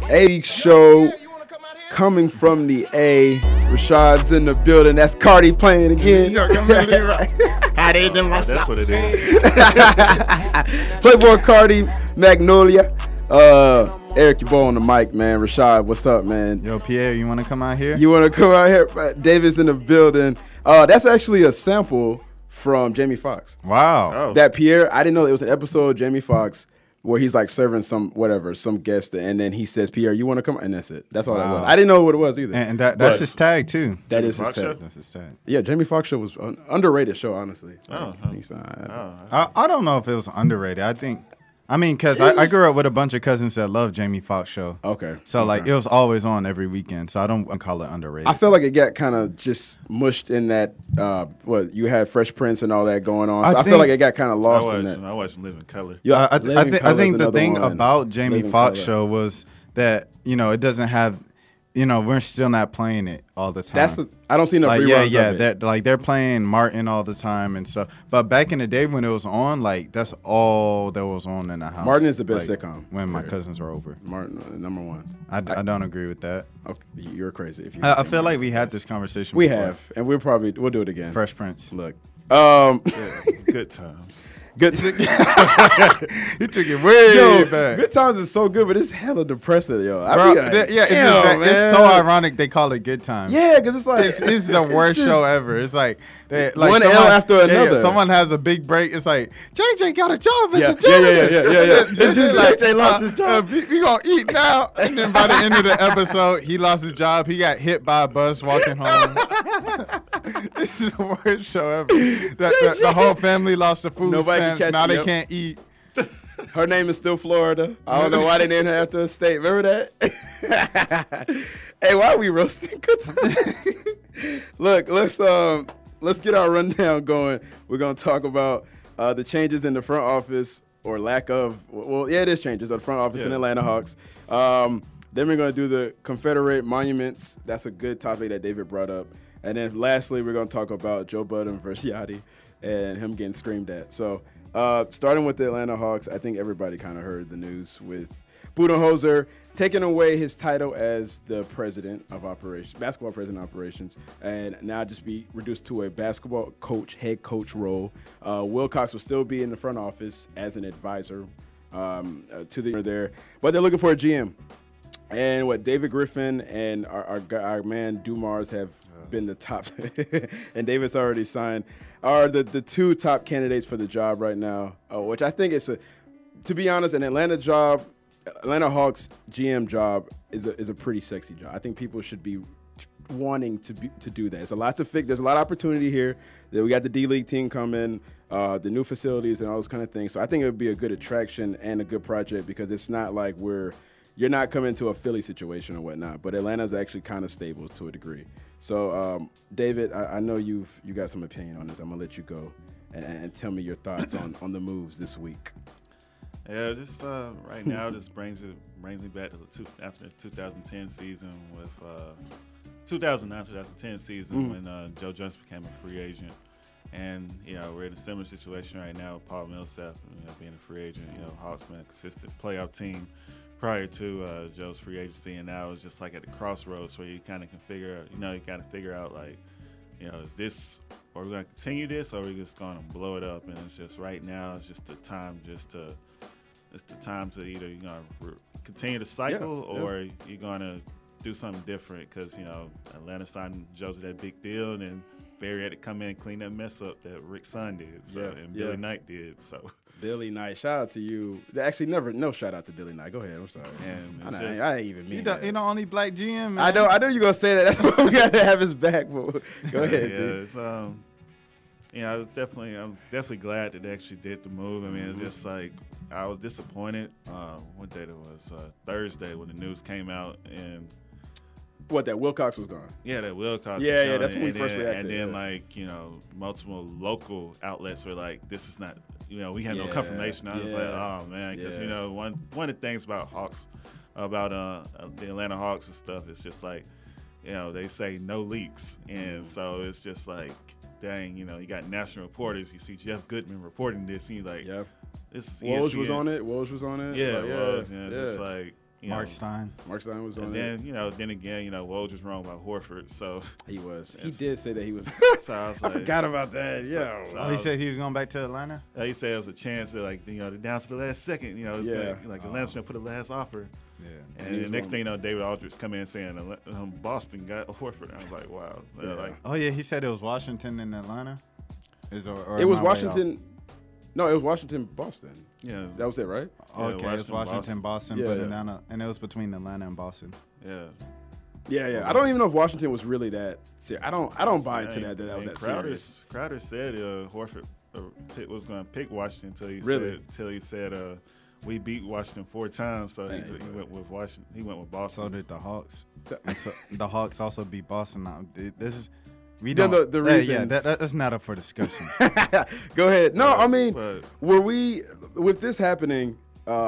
A show coming from the A. Rashad's in the building. That's Cardi playing again. That's what it is. Playboy Cardi, Magnolia. Eric, your boy on the mic, man. Rashad, what's up, man? Yo, Pierre, you want to come out here? You want to come out here? David's in the building. That's actually a sample from Jamie Foxx. Wow. Oh. That Pierre, I didn't know it was an episode of Jamie Foxx where he's like serving some guest, and then he says, "Pierre, you want to come?" And that's it. That's all that was. I didn't know what it was either. And that's his tag too. That is his Foxx show? tag. That's his tag. Yeah, Jamie Foxx show was an underrated show, honestly. I don't know if it was underrated. Because I grew up with a bunch of cousins that love Jamie Foxx show. Okay. So like it was always on every weekend. So I don't call it underrated. I feel like it got kind of just mushed in that. You had Fresh Prince and all that going on. So I feel like it got kind of lost in that. I watched Living Color. Yeah, I Living think Colour's the thing another one. about Jamie Living Foxx Colour. show was that it doesn't have. We're still not playing it all the time. I don't see no reruns of it. They're playing Martin all the time and stuff. But back in the day when it was on, like that's all that was on in the house. Martin is the best sitcom. When my cousins were over. Martin, number one. I don't agree with that. Okay, you're crazy. If you I feel like we had this conversation. We before. have, and we'll do it again. Fresh Prince. Look, Good times. good. You took it way back. Good Times is so good, but it's hella depressing, yo. Bro, Damn, it's so ironic they call it Good Times. Yeah, because it's like It's the worst just- show ever. It's like One L after another. Someone has a big break. It's like JJ got a job at Yeah, the job. yeah. JJ lost his job. We gonna eat now. And then by the end of the episode, he lost his job. He got hit by a bus walking home. This is the worst show ever. The whole family lost the food Nobody can stamps. catch Now it, they yep. can't eat. Her name is still Florida. I don't know why they named her after a state. Remember that? Hey, why are we roasting Good Times? Look, let's get our rundown going. We're gonna talk about the changes in the front office or lack of. Well, yeah, it is changes at the front office in Atlanta Hawks. Then we're gonna do the Confederate monuments. That's a good topic that David brought up. And then lastly, we're gonna talk about Joe Budden versus Yachty and him getting screamed at. So. Starting with the Atlanta Hawks, I think everybody kind of heard the news with Budenholzer taking away his title as the president of operations, basketball president of operations, and now just be reduced to a basketball coach, head coach role. Wilcox will still be in the front office as an advisor to the there, but they're looking for a GM. And David Griffin and our man Dumars have been the top, and David's already signed, are the two top candidates for the job right now, which I think to be honest, an Atlanta Hawks GM job is a pretty sexy job. I think people should be wanting to do that. There's a lot to fix. There's a lot of opportunity here. We got the D-League team coming, the new facilities and all those kind of things. So I think it would be a good attraction and a good project because it's not like you're not coming to a Philly situation or whatnot, but Atlanta's actually kind of stable to a degree. So, David, I know you got some opinion on this. I'm gonna let you go and tell me your thoughts on the moves this week. Yeah, just right now, this brings me back to after the 2010 season with 2009-2010 season when Joe Johnson became a free agent, and we're in a similar situation right now with Paul Millsap, being a free agent. Hawks been a consistent playoff team prior to Joe's free agency, and now it's just like at the crossroads where you kind of can figure out like, is this, are we going to continue this, or are we just going to blow it up? And it's just right now, it's just the time to either you're going to continue the cycle or you're going to do something different because, Atlanta signed Joe to that big deal, and then Barry had to come in and clean that mess up that Rick Son did, and Billy Knight did. So Billy Knight, shout out to you. Actually, no shout out to Billy Knight. Go ahead. I'm sorry. And I didn't even mean that. You're the only black GM, man. I know you're gonna say that. That's why we gotta have his back. But go ahead. It's I'm definitely glad that they actually did the move. I mean, it's just like I was disappointed. What day it was? Thursday when the news came out, and that Wilcox was gone. Yeah, that Wilcox. Yeah, was that's gone. when we first reacted. And then multiple local outlets were like, "This is not." We had no confirmation. I was like, "Oh man," because one of the things about Hawks, about the Atlanta Hawks and stuff, it's just like, they say no leaks, and so it's just like, dang, you got national reporters. You see Jeff Goodman reporting this, and you're like, this is Woj ESPN. was on it. Woj was on it. Yeah, like, Woj. Just like, Mark Stein. Mark Stein was on And there. then again, Woj was wrong about Horford. So He was. He Yes. did say that he was. so I was I like, forgot about that. So- Yeah. so- Oh, he said he was going back to Atlanta? he said it was a chance that they're down to the last second. It's Yeah. Atlanta's gonna put a last offer. Yeah. And he the was next wrong. thing you know, David Aldridge come in saying Boston got Horford. I was like, wow. Yeah. Oh, yeah, he said it was Washington and Atlanta? Or It am was I way off? Washington. No, it was Washington, Boston. yeah, That was it, right? Okay, Yeah, it's Washington, Boston, Yeah, but yeah. Atlanta, and it was between Atlanta and Boston. yeah. Yeah. I don't even know if Washington was really that serious. I don't buy into that was that serious. Crowder said Horford was going to pick Washington Really? until he said we beat Washington 4 times, so he Dang. went with Washington. He went with Boston. So did the Hawks. And so the Hawks also beat Boston. Now, this is we Yeah, don't. the yeah, reasons- that's not up for discussion. Go ahead. No, I mean, but- were we with this happening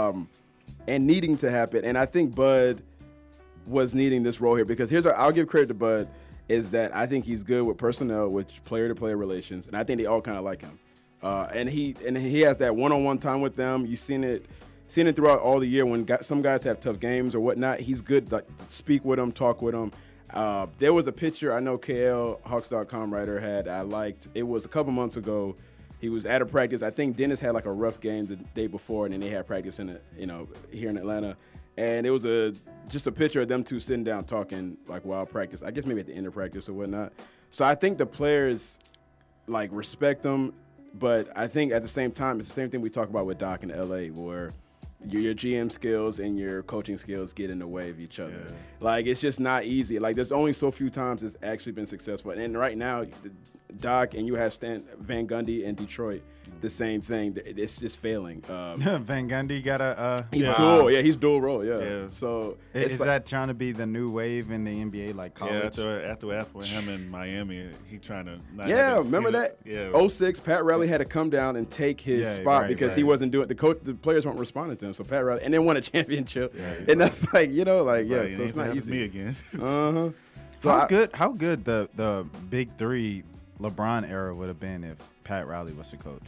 and needing to happen? And I think Bud was needing this role here because I'll give credit to Bud is that I think he's good with personnel, with player-to-player relations, and I think they all kind of like him. And he has that one-on-one time with them. You've seen it throughout all the year when some guys have tough games or whatnot. He's good, like speak with them, talk with them. There was a picture I know KL Hawks.com writer had I liked. It was a couple months ago. He was at a practice. I think Dennis had like a rough game the day before, and then they had practice here in Atlanta. And it was just a picture of them two sitting down talking like while practice. I guess maybe at the end of practice or whatnot. So I think the players like respect them, but I think at the same time it's the same thing we talk about with Doc in LA, where your GM skills and your coaching skills get in the way of each other. Yeah. Like it's just not easy. Like there's only so few times it's actually been successful. And right now, Doc and you have Stan Van Gundy in Detroit, the same thing. It's just failing. Van Gundy got a. He's Yeah. dual. Yeah, he's dual role. Yeah. Yeah. So Is like, that trying to be the new wave in the NBA, like college? Yeah, after what happened with him in Miami, he trying to. Yeah, remember that? Yeah. 06, Pat Riley had to come down and take his Yeah, spot right, because he right. wasn't doing the players weren't responding to him. So Pat Riley and then won a championship, Yeah, and that's like Like, so it it's ain't not happened to easy. me again. Uh huh. How good the big three LeBron era would have been if Pat Riley was the coach.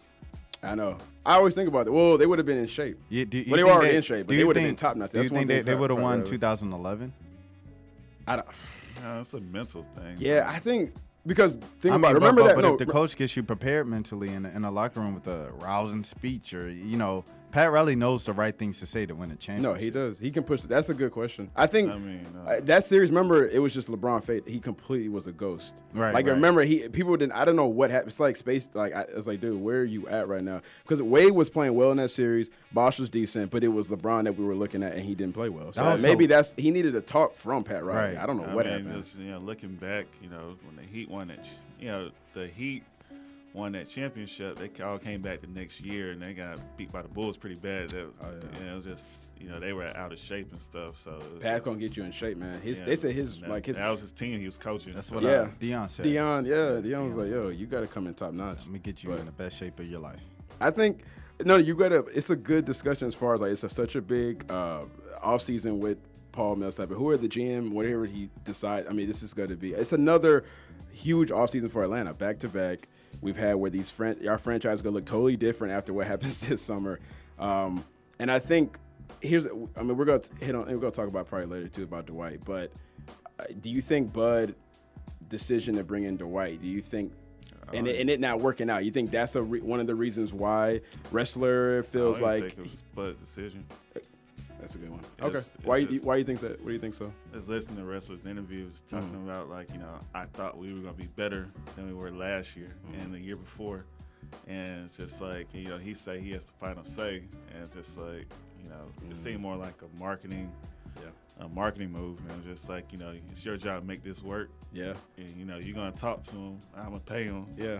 I know. I always think about it. Well, they would have been in shape. You Well, they think were already in shape, but do they you would have been think- top notch. Do you That's one think thing they would have Pat won Riley- 2011? I don't, No, it's a mental thing. yeah, I think because think I about mean, it. Remember but, that? But No, if the coach gets you prepared mentally in a locker room with a rousing speech, or Pat Riley knows the right things to say to win a championship. no, he does. He can push. That's a good question. I think. I mean, That series, remember, it was just LeBron fate. He completely was a ghost. Right, Like, right. remember, people didn't. I don't know what happened. It's like space. Like, it's like, dude, where are you at right now? Because Wade was playing well in that series. Bosh was decent, but it was LeBron that we were looking at, and he didn't play well. So Also- maybe he needed a talk from Pat Riley. Right. I don't know I what mean, happened. just, looking back, when the Heat won that, the Heat won that championship, they all came back the next year and they got beat by the Bulls pretty bad. It was just, they were out of shape and stuff. So Pat's gonna get you in shape, man. They said that was his team. He was coaching. That's so- what Yeah. Dion said. Dion was like, yo, you got to come in top notch. Let me get you But- in the best shape of your life. I think you got to. It's a good discussion as far as like such a big off season with Paul Millsap. Who are the GM? Whatever he decides. I mean, this is going to be. It's another huge off season for Atlanta, back to back. We've had where our franchise is going to look totally different after what happens this summer. And I think we're going to hit on. We're going to talk about probably later too about Dwight. But do you think Bud decision to bring in Dwight? Do you think? And it not working out. You think that's one of the reasons why Wrestler feels I don't like think it was Bud's decision. that's a good one. It Okay, is- why it you is. why you think so? What do you think so? Just listening to wrestlers' interviews talking Mm. about I thought we were gonna be better than we were last year Mm. and the year before, and it's just like he say he has the final say, and it's just like it seemed more like a marketing move, and just like it's your job to make this work, Yeah, and you're gonna talk to him, I'm gonna pay him, yeah.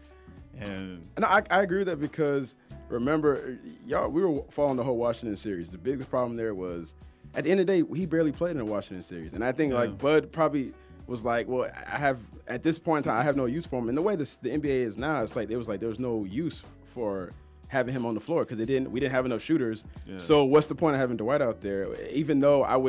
and And I agree with that because remember, we were following the whole Washington series. The biggest problem there was at the end of the day, he barely played in the Washington series, and I think like Bud probably was like, well, at this point in time, I have no use for him. And the way the NBA is now, it's like there was no use for having him on the floor because we didn't have enough shooters. Yeah. So what's the point of having Dwight out there? Even though I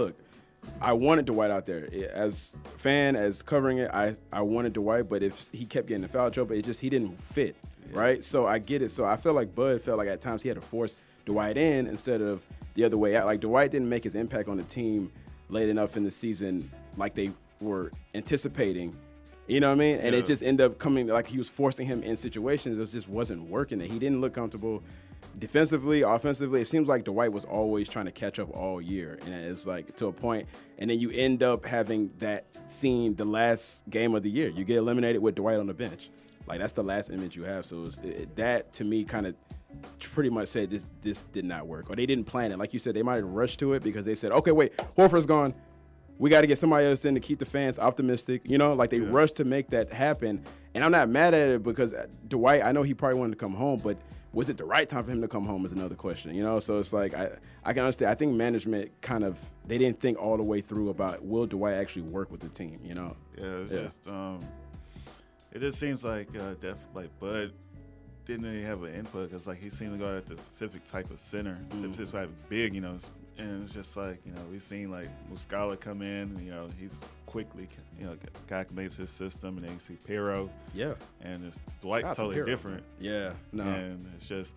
wanted Dwight out there as fan, as covering it. I wanted Dwight, but if he kept getting the foul trouble, he didn't fit, right? So I get it. So I feel like Bud felt like at times he had to force Dwight in instead of the other way out. Like Dwight didn't make his impact on the team late enough in the season like they were anticipating. You know what I mean? And it just ended up coming like he was forcing him in situations that just wasn't working. And he didn't look comfortable defensively, offensively. It seems like Dwight was always trying to catch up all year. And it's like to a point. And then you end up having that scene the last game of the year. You get eliminated with Dwight on the bench. Like that's the last image you have. So that to me kind of pretty much said this did not work. Or they didn't plan it. Like you said, they might have rushed to it because they said, okay, wait, Horford's gone. We got to get somebody else in to keep the fans optimistic. You know, like they rushed to make that happen. And I'm not mad at it because Dwight, I know he probably wanted to come home, but was it the right time for him to come home is another question, you know? So it's like I can understand. I think management kind of, they didn't think all the way through about will Dwight actually work with the team, you know? It just seems like Bud didn't really have an input because like he seemed to go at the specific type of center, specific type of big, you know. And it's just like, you know, we've seen like Muscala come in, you know, he's quickly, you know, acclimated to his system, and then you see Pero. Yeah. And Dwight's totally different. Yeah. No. And it's just,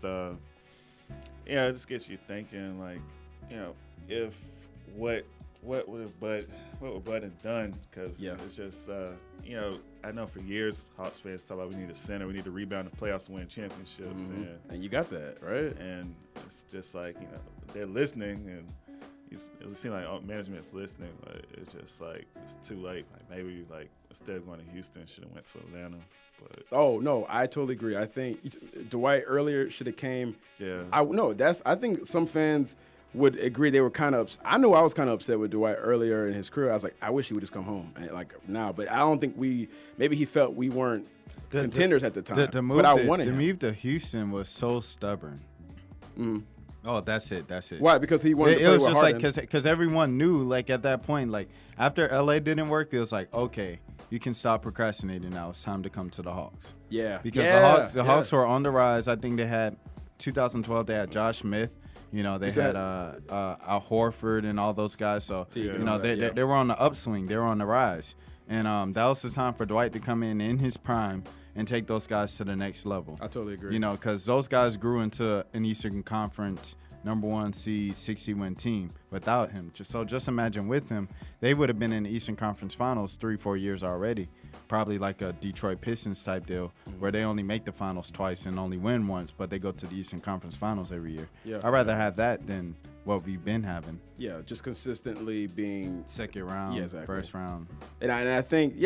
it just gets you thinking, like, you know, if what would Bud have done? Because it's just, you know, I know for years Hawks fans talk about we need a center, we need to rebound the playoffs to win championships. And you got that, right? And it's just like, you know, they're listening, and it seems like management's listening, but it's just like it's too late. Like maybe like instead of going to Houston, should have went to Atlanta. But oh no, I totally agree. I think Dwight earlier should have came. Yeah. I think some fans would agree. They were kind of. I knew I was kind of upset with Dwight earlier in his career. I was like, I wish he would just come home and like now. But I don't think maybe he felt we weren't contenders at the time. The move to Houston was so stubborn. Mm-hmm. Oh, that's it. Why? Because he wanted to play with with Harden. It was just like because everyone knew, like at that point, like after LA didn't work, it was like, okay, you can stop procrastinating now. It's time to come to the Hawks. Yeah, because the Hawks were on the rise. I think they had 2012. They had Josh Smith. You know, they had Al Horford and all those guys. So you know, they were on the upswing. They were on the rise, and that was the time for Dwight to come in his prime and take those guys to the next level. I totally agree. You know, because those guys grew into an Eastern Conference #1 seed, 60-win team without him. So just imagine with him, they would have been in the Eastern Conference Finals 3-4 years already. Probably like a Detroit Pistons type deal where they only make the finals twice and only win once, but they go to the Eastern Conference Finals every year. Yeah. I'd rather have that than what we've been having. Yeah, just consistently being second round, first round. And I think,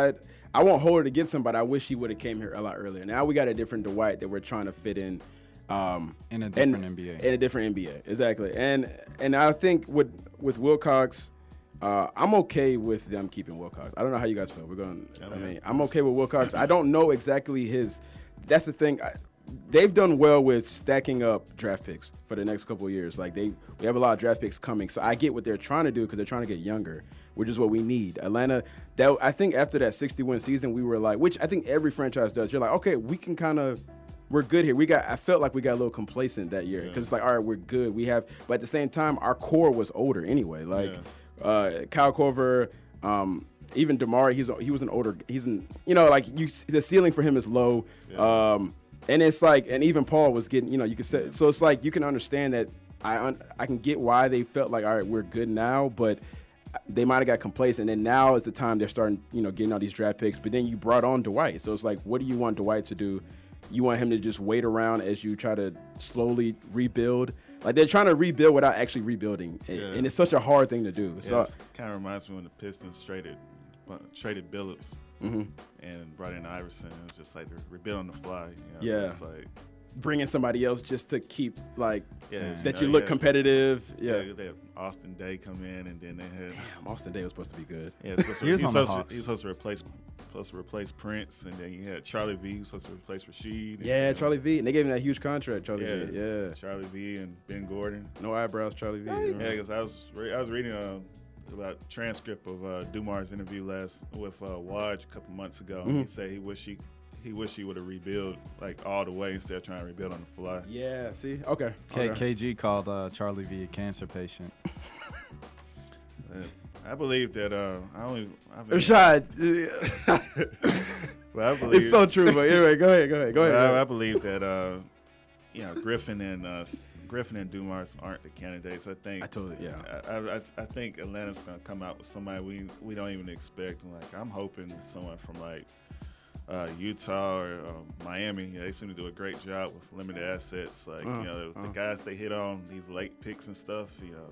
I won't hold it against him, but I wish he would have came here a lot earlier. Now we got a different Dwight that we're trying to fit in. In a different NBA. In a different NBA, exactly. And I think with Wilcox, I'm okay with them keeping Wilcox. I don't know how you guys feel. I'm okay with Wilcox. I don't know exactly his. That's the thing. They've done well with stacking up draft picks for the next couple of years. Like we have a lot of draft picks coming, so I get what they're trying to do because they're trying to get younger, which is what we need. Atlanta, I think after that 60-win season, we were like, which I think every franchise does. You're like, okay, we can kind of. We're good here. I felt like we got a little complacent that year because it's like, all right, we're good. But at the same time, our core was older anyway. Like Kyle Korver, even DeMar, he was an older. The ceiling for him is low. Yeah. And it's like, and even Paul was getting, you could say. So it's like you can understand that. I can get why they felt like, all right, we're good now, but they might have got complacent. And then now is the time they're starting, getting all these draft picks. But then you brought on Dwight, so it's like, what do you want Dwight to do? You want him to just wait around as you try to slowly rebuild? Like they're trying to rebuild without actually rebuilding, and it's such a hard thing to do. Yeah, so it kind of reminds me when the Pistons traded Billups and brought in Iverson. It was just like they're rebuilding on the fly. It's like bringing somebody else just to keep you look competitive. Yeah, they had Austin Day come in, and then they had Austin Day was supposed to be good. Yeah, he was supposed to replace Prince, and then you had Charlie V, who was supposed to replace Rasheed. Yeah, Charlie V, and they gave him that huge contract. Charlie V, Charlie V and Ben Gordon. No eyebrows, Charlie V. Yeah, because I was reading about transcript of Dumar's interview with Waj a couple months ago, and he said he wished he would have rebuilt like all the way instead of trying to rebuild on the fly. Yeah, see? Okay. KG called Charlie V a cancer patient. I believe that Rashad. Well, I believe it's so true, but anyway, go ahead. I believe that Griffin Griffin and Dumars aren't the candidates. I think. I totally, yeah. I think Atlanta's gonna come out with somebody we don't even expect. And like I'm hoping someone from like Utah or Miami. You know, they seem to do a great job with limited assets. Like the guys they hit on these late picks and stuff.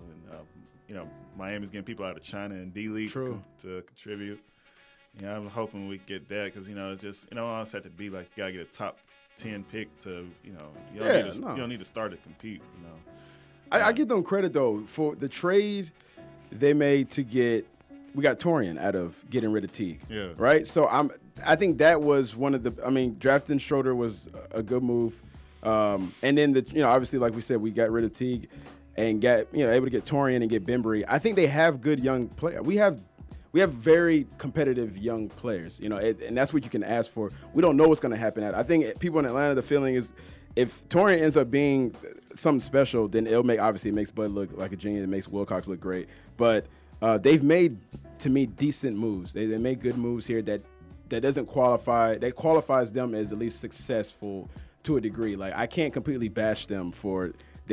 Miami's getting people out of China and D League to contribute. I'm hoping we get that because it's just all it's had to be like you gotta get a top 10 pick to you don't need to start to compete. I give them credit though for the trade they made to get. We got Torian out of getting rid of Teague. Yeah. Right. So I think that was one of the. I mean, drafting Schroeder was a good move. And then obviously like we said, we got rid of Teague and got able to get Torian and get Bembry. I think they have good young players. We have very competitive young players, and that's what you can ask for. We don't know what's going to happen. I think people in Atlanta, the feeling is if Torian ends up being something special, then it makes Bud look like a genius. It makes Wilcox look great. But they've made, to me, decent moves. They made good moves here that doesn't qualify. That qualifies them as at least successful to a degree. Like I can't completely bash them for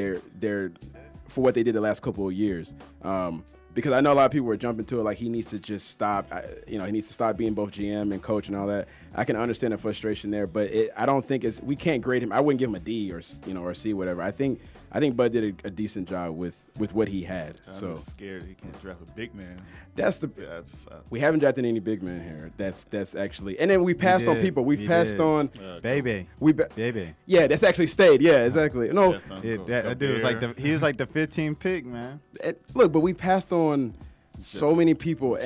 for what they did the last couple of years. Because I know a lot of people were jumping to it like he needs to just stop. He needs to stop being both GM and coach and all that. I can understand the frustration there, but I don't think we can't grade him. I wouldn't give him a D or or C, whatever. I think Bud did a decent job with what he had. I'm scared he can't draft a big man. That's we haven't drafted any big men here. That's actually, and then we passed on people. We've passed on Baby. Baby. Yeah, that's actually stayed. Yeah, exactly. No, that dude was he was like the 15th pick, man. Look, but we passed on so many people.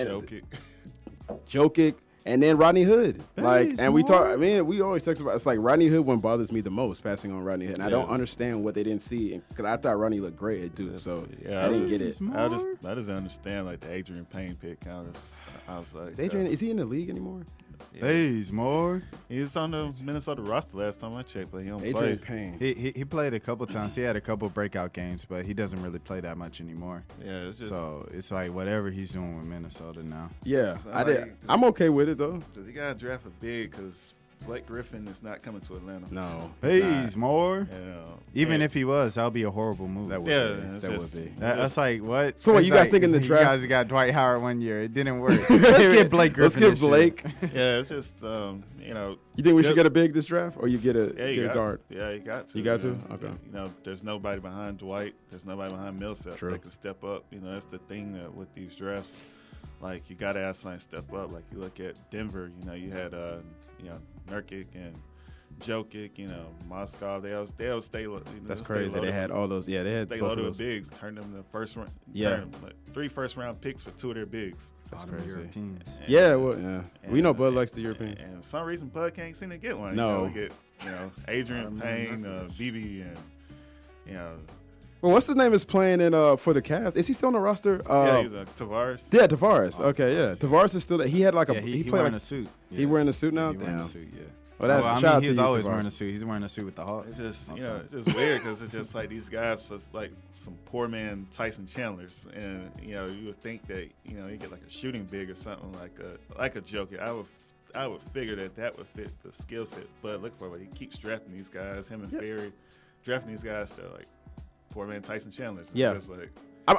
Jokic. And then Rodney Hood, we talk. I mean, we always talk about. It's like Rodney Hood one bothers me the most, passing on Rodney Hood, and I don't understand what they didn't see because I thought Rodney looked great at Duke, so I didn't get it. I just understand like the Adrian Payne pick. I was like, is he in the league anymore? Yeah. He's more. He was on the Minnesota roster last time I checked, but he don't Adrian play. Payne. He played a couple times. He had a couple breakout games, but he doesn't really play that much anymore. Yeah, so it's like whatever he's doing with Minnesota now. Yeah, I'm okay with it though. Does he gotta draft a big? Because Blake Griffin is not coming to Atlanta. No, he's more. Yeah. Even if he was, that would be a horrible move. That would be. That's like what? So what you guys think in the draft? You guys got Dwight Howard one year. It didn't work. Let's get Blake Griffin. Let's get Blake. Yeah, it's just You think we should get a big this draft, or you get a guard? Yeah, you got to. You got to. Okay. There's nobody behind Dwight. There's nobody behind Millsap that can step up. That's the thing with these drafts. Like you got to ask somebody to step up. Like you look at Denver. You had Nurkic and Jokic, Moscow. They'll stay. That's crazy. They had all those. Yeah, they had stay loaded with bigs. Turn them to first round. Yeah, 3 first-round picks for 2 of their bigs. That's crazy. Europeans. We know Bud likes the Europeans. And for some reason, Bud can't seem to get one. No, we get Adrian Payne, BB, and Well, what's his name is playing in for the Cavs? Is he still on the roster? Yeah, he's Tavares. Yeah, Tavares. Okay, yeah, Tavares is still there. He had like he played wearing a suit. Yeah. He wearing a suit now. He wearing a suit. Yeah. Well, he's always wearing a suit. He's wearing a suit with the Hawks. It's just it's just weird because it's just like these guys are like some poor man Tyson Chandlers, and you would think that you get like a shooting big or something like a Joker. I would figure that would fit the skill set, but look for it. He keeps drafting these guys. Him and Ferry drafting these guys to like poor man Tyson Chandlers. Yeah. It's like,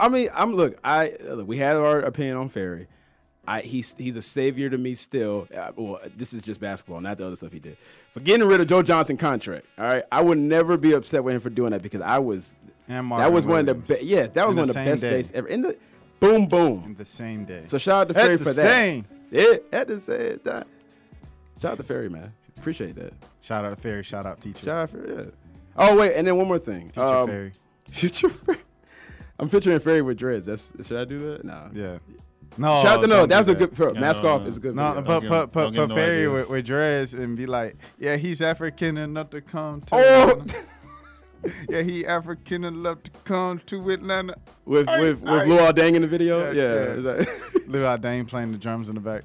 we had our opinion on Ferry. He's a savior to me still. Well, this is just basketball, not the other stuff he did. For getting rid of Joe Johnson contract, all right, I would never be upset with him for doing that because that was one of the best days ever. In the boom. In the same day. So shout out to Ferry for that. Yeah, at the same time. Shout out to Ferry, man. Appreciate that. Shout out to Ferry. Shout out Future. Shout out Ferry. Yeah. Oh wait, and then one more thing. Future Ferry. Future Ferry. I'm picturing Ferry with dreads. Should I do that? No. Yeah. No. That's a good. Mask Off is a good. No, video. put Ferry with dreads and be like, yeah, he's African enough to come to. Oh. Yeah, he African enough to come to Atlanta. With Luol Deng in the video. Yeah. Luol Deng playing the drums in the back.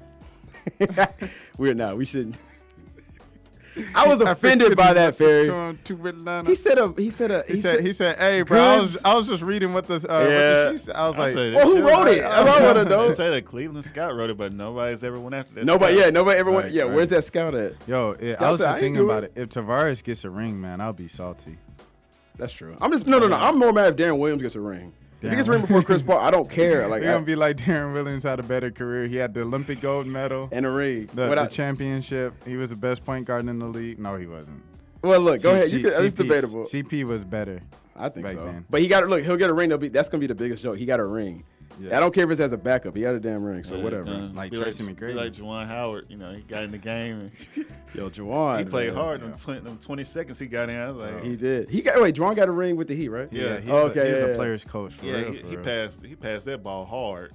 We shouldn't. I was offended by that, Ferry. He said, "Hey, bro, I was just reading what the she said. I was like, who wrote it? I want to know." They said a Cleveland scout wrote it, but nobody's ever went after that. Nobody ever went. Yeah, where's that scout at? Yo, I was just thinking about it. If Tavares gets a ring, man, I'll be salty. That's true. I'm just no. I'm more mad if Darren Williams gets a ring. If he gets a ring before Chris Paul, I don't care. Like They're gonna be like Darren Williams had a better career. He had the Olympic gold medal and a ring, the championship. He was the best point guard in the league. No, he wasn't. Well, look, go ahead. It's debatable. CP was better. I think so. Then. But he got he'll get a ring. That's gonna be the biggest joke. He got a ring. Yeah. I don't care if it's as a backup. He got a damn ring, so whatever. Like Tracy McGrady. Like Juwan Howard, he got in the game. And Yo, Juwan. He played hard in them 20 seconds he got in. I was like, he did. Juwan got a ring with the Heat, right? Yeah. He was a player's coach. For real. He passed that ball hard.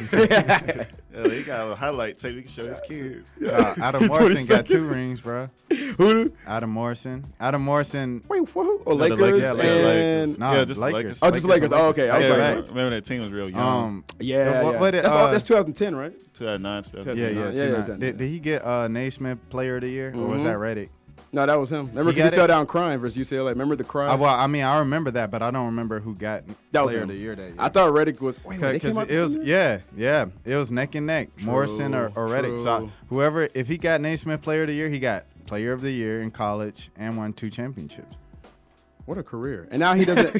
He got a highlight tape. He can show his kids. Adam Morrison got 2 rings, bro. Who? Adam Morrison. Wait, who? Oh, Lakers. Lakers. No, just Lakers. Oh, just Lakers. Oh, okay. I was like, remember that team was real young. That's 2010, right? 2009. Yeah. Did he get Naismith Player of the Year, or was that Reddick? No, that was him. Remember, he fell down crying versus UCLA. Remember the cry? I remember that, but I don't remember who got Player of the Year that year. I thought Reddick was. Wait, because it was it was neck and neck, Morrison or Reddick. So whoever, if he got Naismith Player of the Year, he got Player of the Year in college and won 2 championships. What a career! And now he doesn't.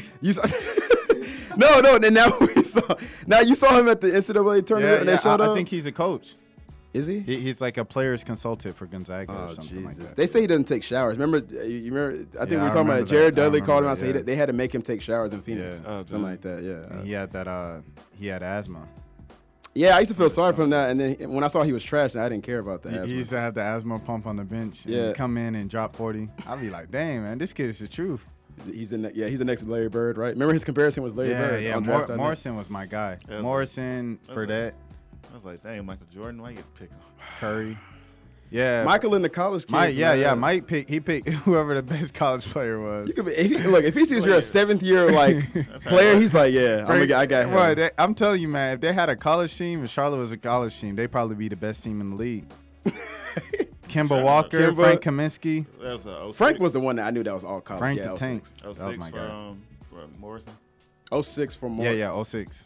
No. And now you saw him at the NCAA tournament, and they showed up. I think he's a coach. Is he? He's like a player's consultant for Gonzaga or something like that. They say he doesn't take showers. Remember? I think we were talking about it. Jared Dudley called him out and said they had to make him take showers in Phoenix. Yeah. Something like that, yeah. He had that. He had asthma. Yeah, I used to feel sorry for him that, and then when I saw he was trash, I didn't care about that. He used to have the asthma pump on the bench and come in and drop 40. I'd be like, dang, man, this kid is the truth. He's the next Larry Bird, right? Remember his comparison was Larry Bird? Yeah, Morrison was my guy. Morrison, Fredette. I was like, dang, Michael Jordan, why you pick him? Curry. Yeah. Michael in the college kids. Mike picked whoever the best college player was. If he sees you're a 7th year player, he's like, I got him. Well, I'm telling you, man, if they had a college team, if Charlotte was a college team, they'd probably be the best team in the league. Kemba Walker, Frank Kaminsky. Frank was the one that I knew that was all college. Frank the Tank. 06 from Morrison. 06 from Morrison. Yeah, 06.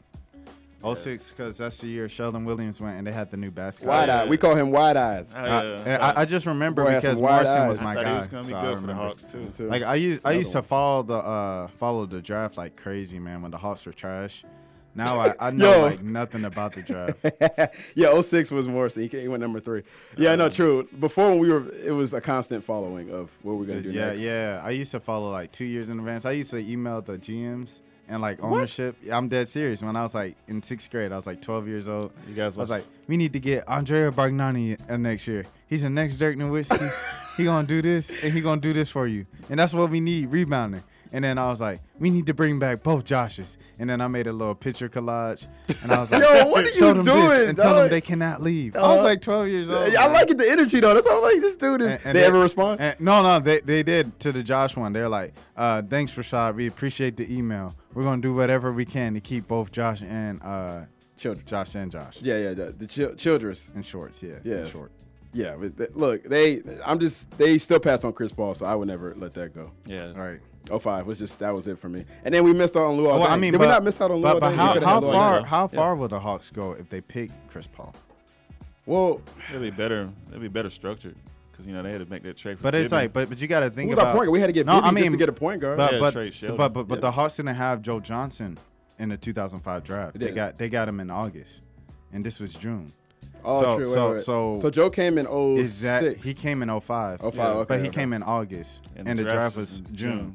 06, because that's the year Sheldon Williams went and they had the new basketball. Wide eye. We call him Wide Eyes. I just remember because Morrison was my guy. He was going to be good for the Hawks, too. Like, I used to follow the draft like crazy, man, when the Hawks were trash. Now I know nothing about the draft. Yeah, 06 was Morrison. He went number 3. Yeah, no, true. Before when it was a constant following of what we're going to do next. Yeah. I used to follow like 2 years in advance. I used to email the GMs and like ownership. What? I'm dead serious. When I was like in 6th grade, I was like 12 years old. I was like, we need to get Andrea Bargnani next year. He's the next Dirk Nowitzki. He gonna do this and he gonna do this for you. And that's what we need, rebounding. And then I was like, we need to bring back both Joshes. And then I made a little picture collage. And I was like, yo, what are you doing? And tell them they cannot leave. I was like 12 years old. I like it, the energy, though. That's all like, this dude is. They ever respond? No, they did to the Josh one. They're like, thanks, Rashad. We appreciate the email. We're going to do whatever we can to keep both Josh and Childress. Josh and Josh. Yeah, the Childress. And Shorts, yeah. Yeah. Short. Yeah, but look, they still passed on Chris Paul, so I would never let that go. Yeah. Right. 05 that was it for me. And then we missed out on Luol Deng. Did we not miss out on Luol Deng? But how far will the Hawks go if they pick Chris Paul? Well, it'd be better structured because they had to make that trade. But it's like, but you got to think about our point guard. We had to get Bibby just to get a point guard. But the Hawks didn't have Joe Johnson in the 2005 draft. They got him in August, and this was June. Oh, true. So Joe came in 06. He came in 05. 05, yeah, okay. But he came in August, and the draft was June.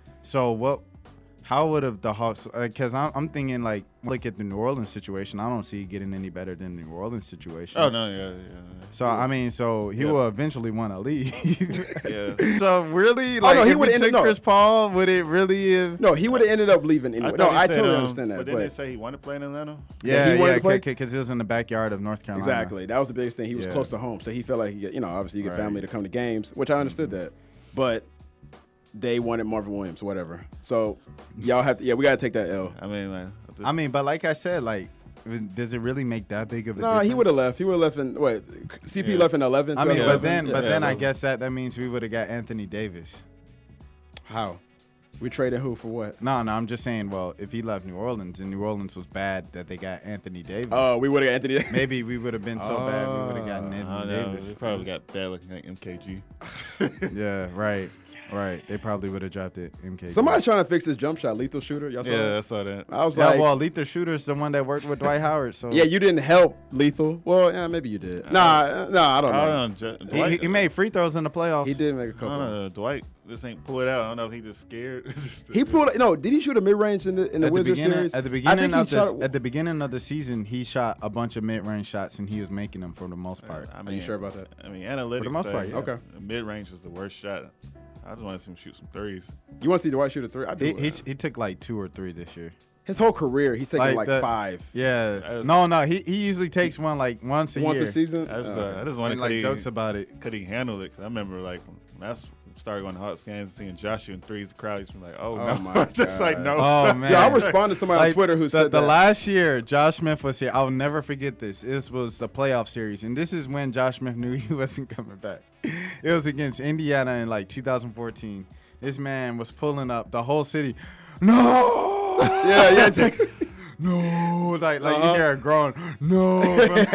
So how would have the Hawks? Because I'm thinking like, look at the New Orleans situation. I don't see it getting any better than the New Orleans situation. Oh no, yeah. So I mean, he will eventually want to leave. Yeah. So really, like, he would have ended Chris Paul. Would it really have? No, he would have ended up leaving anyway. I totally understand that. But didn't they say he wanted to play in Atlanta? Yeah, because he was in the backyard of North Carolina. Exactly. That was the biggest thing. He was close to home, so he felt like obviously you get family to come to games, which I understood that, but. They wanted Marvin Williams, whatever. So y'all have to. Yeah, we gotta take that L. But like I said, like, does it really make that big of a difference? No, he would have left. He would have left in what? CP left in 11. I mean, but then I guess that means we would have got Anthony Davis. How? We traded who for what? No, I'm just saying. Well, if he left New Orleans and New Orleans was bad, that they got Anthony Davis. Oh, we would have got Anthony Davis. Maybe we would have been so bad we would have gotten Anthony Davis. We probably got bad looking like MKG. Yeah, right. Right. They probably would have drafted MK. Somebody's trying to fix his jump shot, lethal shooter. Y'all saw Yeah, that? I saw that. I was Yeah, like, well, Lethal Shooter's the one that worked with Dwight Howard. So yeah, you didn't help lethal. Well, yeah, maybe you did. Nah, I don't know. he made free throws in the playoffs. He did make a I couple. don't know. Dwight just ain't pull it out. I don't know if he just scared. He pulled. No, did he shoot a mid range in the Wizards series? At the I think beginning of the season, he shot a bunch of mid-range shots, and he was making them for the most part. I Are mean, you sure about that? I mean, analytics For the most part, yeah. Okay. Mid range was the worst shot. I just want to see him shoot some threes. You want to see Dwight shoot a three? I do. He took like 2 or 3 this year. His whole career, he's taking like the- 5. Yeah. No. He usually takes one like once a Once year. a season. I just want And to like jokes about it. could he handle it? 'Cause I remember like when I started going to Hawks games and seeing Josh shooting threes, the crowd used to be like, "Oh, Oh no!" my just God. like no. Oh man. Yeah, I responded to somebody on Like, Twitter who said the that. last year Josh Smith was here. I'll never forget this. This was the playoff series, and this is when Josh Smith knew he wasn't coming back. It was against Indiana in like 2014. This man was pulling up the whole city. No. yeah. No, like you hear a groan, no,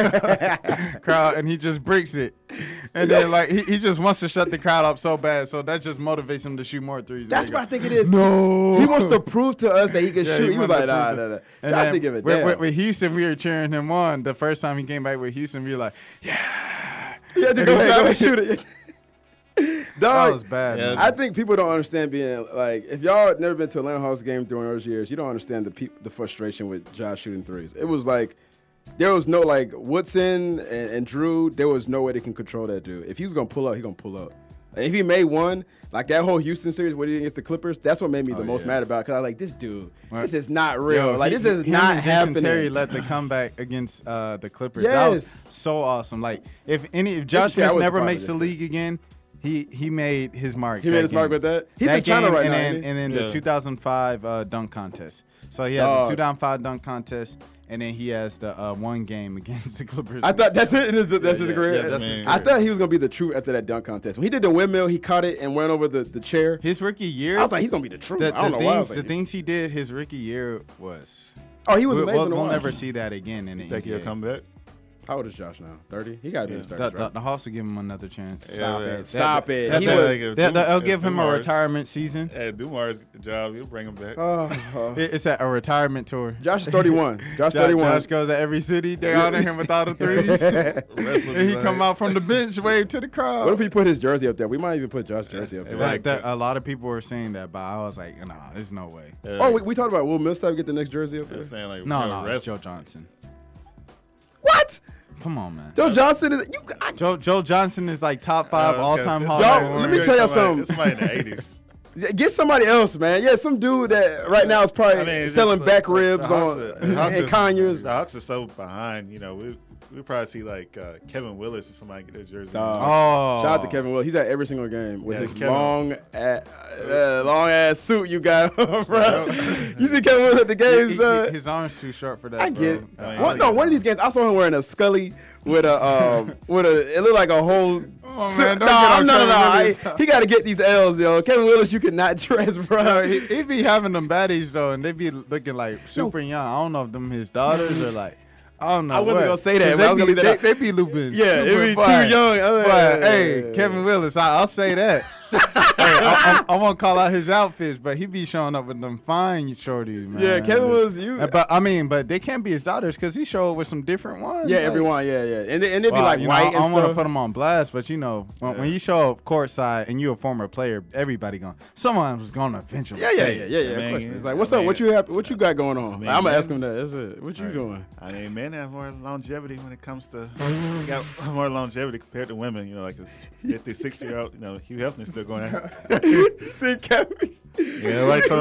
crowd, and he just breaks it, and then like he just wants to shut the crowd up so bad, so that just motivates him to shoot more threes. That's what I think it is. No, He wants to prove to us that he can Yeah, shoot. he He was wanted like, to nah. prove Josh then didn't give a damn. with Houston, we were cheering him on. The first time he came back with Houston, we were like, He had to go ahead and shoot it. that Dog, was bad. Yeah, man. I think people don't understand being like, if y'all had never been to Atlanta Hawks game during those years, you don't understand the frustration with Josh shooting threes. It was like, there was no like Woodson and Drew, there was no way they can control that dude. If he was going to pull up, he's going to pull up. And if he made one, like that whole Houston series where he did against the Clippers, that's what made me the most mad about it. Because I was like, this dude, this is not real. Yo, like, this is him not and Jason happening. Terry led the comeback against the Clippers. That was Yes. so awesome. Like if Josh Terry, I Smith was never surprised makes at the this. league again, he made his mark. He made his mark with that? He's in China right now, ain't he? And then Yeah. the 2005 dunk contest. So he has a 2-down-5 dunk contest, and then he has the one game against the Clippers. I thought that's it. That's his career. yeah, that's his I thought he was gonna be the truth after that dunk contest. When he did the windmill, he caught it and went over the chair. His rookie year. I was like, he's gonna be the truth. the, I don't the know why. I was things, the like, things he did his rookie year was. oh, he was amazing. to We'll watch. never see that again in the Think he'll NBA. come back? How old is Josh now? 30. He gotta be in his Yeah. 30s, The right? Hawks will give him another chance. Stop Yeah, it. Stop it. That- He that- was. They'll give him a retirement season. Hey, Dumars get the job. He'll bring him back. Oh, It's a retirement tour. Josh is 31. Josh 31. Josh goes to every city. They honor him with all the threes. Wrestling And he like- come out from the bench, wave to the crowd. What if he put his jersey up there? We might even put Josh's jersey up Yeah, there. like- A lot of people were saying that, but I was like, nah, there's no way. Yeah, Oh, we talked about Will Millsap get the next jersey up they're there. saying like No, you know, it's wrestling. Joe Johnson. What? Come on, man. Joe Johnson is. Joe Johnson is like top 5 I was all-time gonna Hall say, of Y'all, Fame. let me tell y'all somebody- something. Somebody in the 80s. Get somebody else, man. Yeah, some dude that right now is probably it's selling just back like ribs the Hawks on are- the Hawks and are- Conyers. The Hawks are so behind. You know, we probably see like Kevin Willis or somebody get their jersey. Dog. Oh, Shout out to Kevin Will. He's at every single game with Yeah, his Kevin- long ass suit you got on, bro. You see Kevin Will at the games, His arm's too short for that. I bro. get it. I mean, One of these games, I saw him wearing a Scully with a it looked like a whole. on, suit. man, don't Nah, get on no. Kevin Willis. He got to get these L's, yo. Kevin Willis, you cannot dress, bro. Bro, he be having them baddies though, and they be looking like super young. I don't know if them his daughters or like. I don't know. I wasn't what. gonna say that, 'Cause but I was gonna leave that out. They be looping. Yeah, super it be fine. too young. But hey, Kevin Willis, I'll say that. Hey, I won't call out his outfits, but he be showing up with them fine shorties, man. Yeah, Kevin Willis, you. But they can't be his daughters because he showed with some different ones. Yeah, like- everyone, yeah. And they'd be Well, like you know, white I and don't want to stuff. put him on blast, but you know, when you show up courtside and you're a former player, everybody someone was gonna eventually. Yeah. say it. Of man, course. yeah. It's like, what's I up? mean- What you got going on? mean, I'm gonna man. ask him that. That's it. What you doing? I mean, men have more longevity when it comes to got more longevity compared to women. You know, like this 50, 60-year-old. You know, Hugh Hefner's still going out. Think Kevin? Yeah,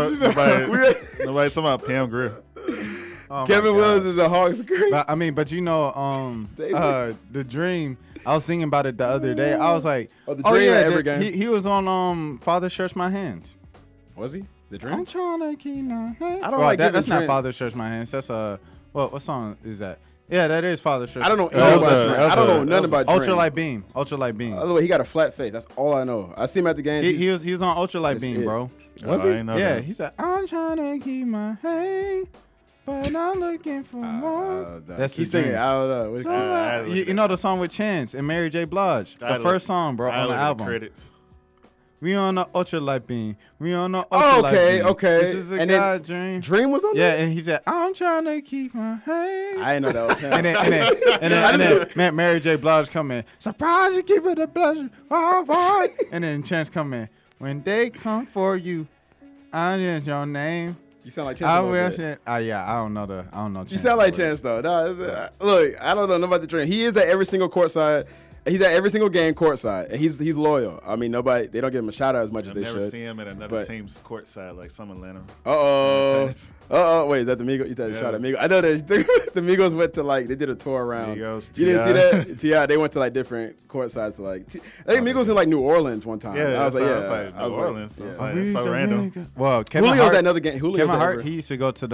nobody talking about Pam Grier. Oh my Kevin God. Willis is a Hawks great. But you know, the Dream. I was thinking about it the other day. I was like, Oh, the Dream at every game. He was on Father Stretch My Hands. Was he? The I'm Dream? trying to keep my hands. I don't like that. giving That's not Dream- Father Stretch My Hands. That's what song is that? Yeah, that is Father Stretch. I don't know. That was anything about a- Dream. I don't know that nothing was about Dream. Ultralight Beam. Ultralight Beam. By the way, he got a flat face. That's all I know. I see him at the game. He was on Ultralight That's Beam, it. bro. Was I he? ain't know Yeah, that. he said, I'm trying to keep my hang, but I'm looking for more. That's He's the singing. Dream. I don't know. What- So, I looked you know the song with Chance and Mary J. Blige, the first song, bro, on the album. Credits. We on the ultralight beam. We on the Oh, ultralight beam. okay. This is a And then guy dream. Dream was on Yeah, there? and he said, I'm trying to keep my head. I didn't know that was him. And then Mary J. Blige come in. Surprise, you keep it a pleasure. All right. And then Chance come in. When they come for you, I just your name. You sound like Chance. I a little will bit. shit. I don't know Chance. You sound like a little Chance though. No, look, I don't know about the Dream. He is at every single courtside. He's at every single game courtside, and he's loyal. I mean, they don't give him a shout out as much as I've they never should. seen him at another but- team's courtside like some Atlanta. Uh oh. Wait, is that the Migos? You tried to Yeah. shout at Migos. I know that the Migos went to they did a tour around. Migos, You didn't see T.I. that? T.I. They went to different courtsides to I think Migos in New Orleans one time. Yeah, I was like, that's yeah. like I was New Orleans. yeah. It's like, it's so random. Well, Kevin Julio's Hart, at another game. Julio's Kevin at Hart, every- he used to go to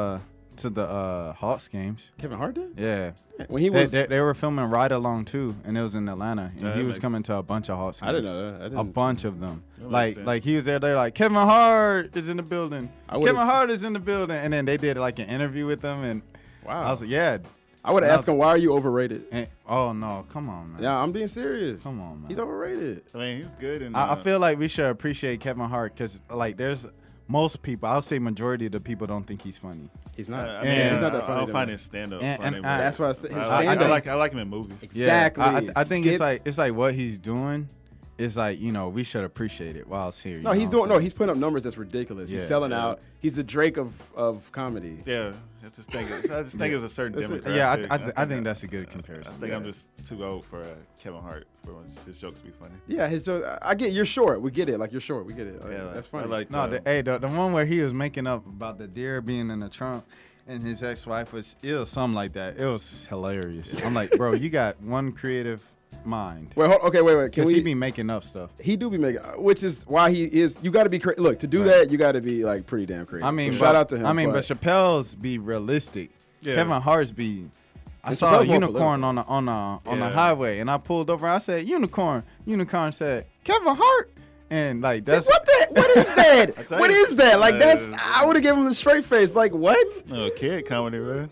the Hawks games. Kevin Hart did? Yeah. When he They, was, they were filming Ride Along too, and it was in Atlanta, and Yeah, he that was makes- coming to a bunch of Hawks games. I didn't know that. I A didn't. bunch of them. That makes sense. Like he was there. They're like, Kevin Hart is in the building. I would've- Kevin Hart is in the building, and then they did an interview with them, and Wow. I was like, yeah. I would have and I asked him, why are you overrated? And, oh no, come on, man. Yeah, I'm being serious. Come on, man. He's overrated. I mean, he's good. And I feel like we should appreciate Kevin Hart because there's most people. I'll say majority of the people don't think he's funny. He's not. I mean, he's not that I funny. don't to find me. his stand-up And- funny. and but That's why I said his I stand-up. like him in movies. Exactly. I think Skits. it's like what he's doing. It's we should appreciate it while it's here. No, he's doing. No, he's putting up numbers that's ridiculous. He's Yeah. selling Yeah. out. He's the Drake of comedy. Yeah, I just think it's a certain That's it. demographic. Yeah, I think that's a good comparison. I think Yeah. I'm just too old for Kevin Hart for his jokes to be funny. Yeah, his joke. I get you're short. We get it. You're short. We get it. Yeah, That's I funny. like No, the one where he was making up about the deer being in the trunk and his ex-wife was something like that. It was hilarious. I'm like, bro, you got one creative mind. Wait, okay, wait. Can Because we? he be making up stuff. He do be making, which is why he is. You got to be look to do Right. that. You got to be pretty damn creative. I mean, so shout out to him. I mean, but Chappelle's be realistic. Yeah. Kevin Hart's be. I And saw a Chappelle's more unicorn on the Yeah. highway, and I pulled over. I said, "Unicorn." Unicorn said, "Kevin Hart," and that's what is that? I tell What you. is that? That's. I would have given him the straight face. What? No, kid comedy, man.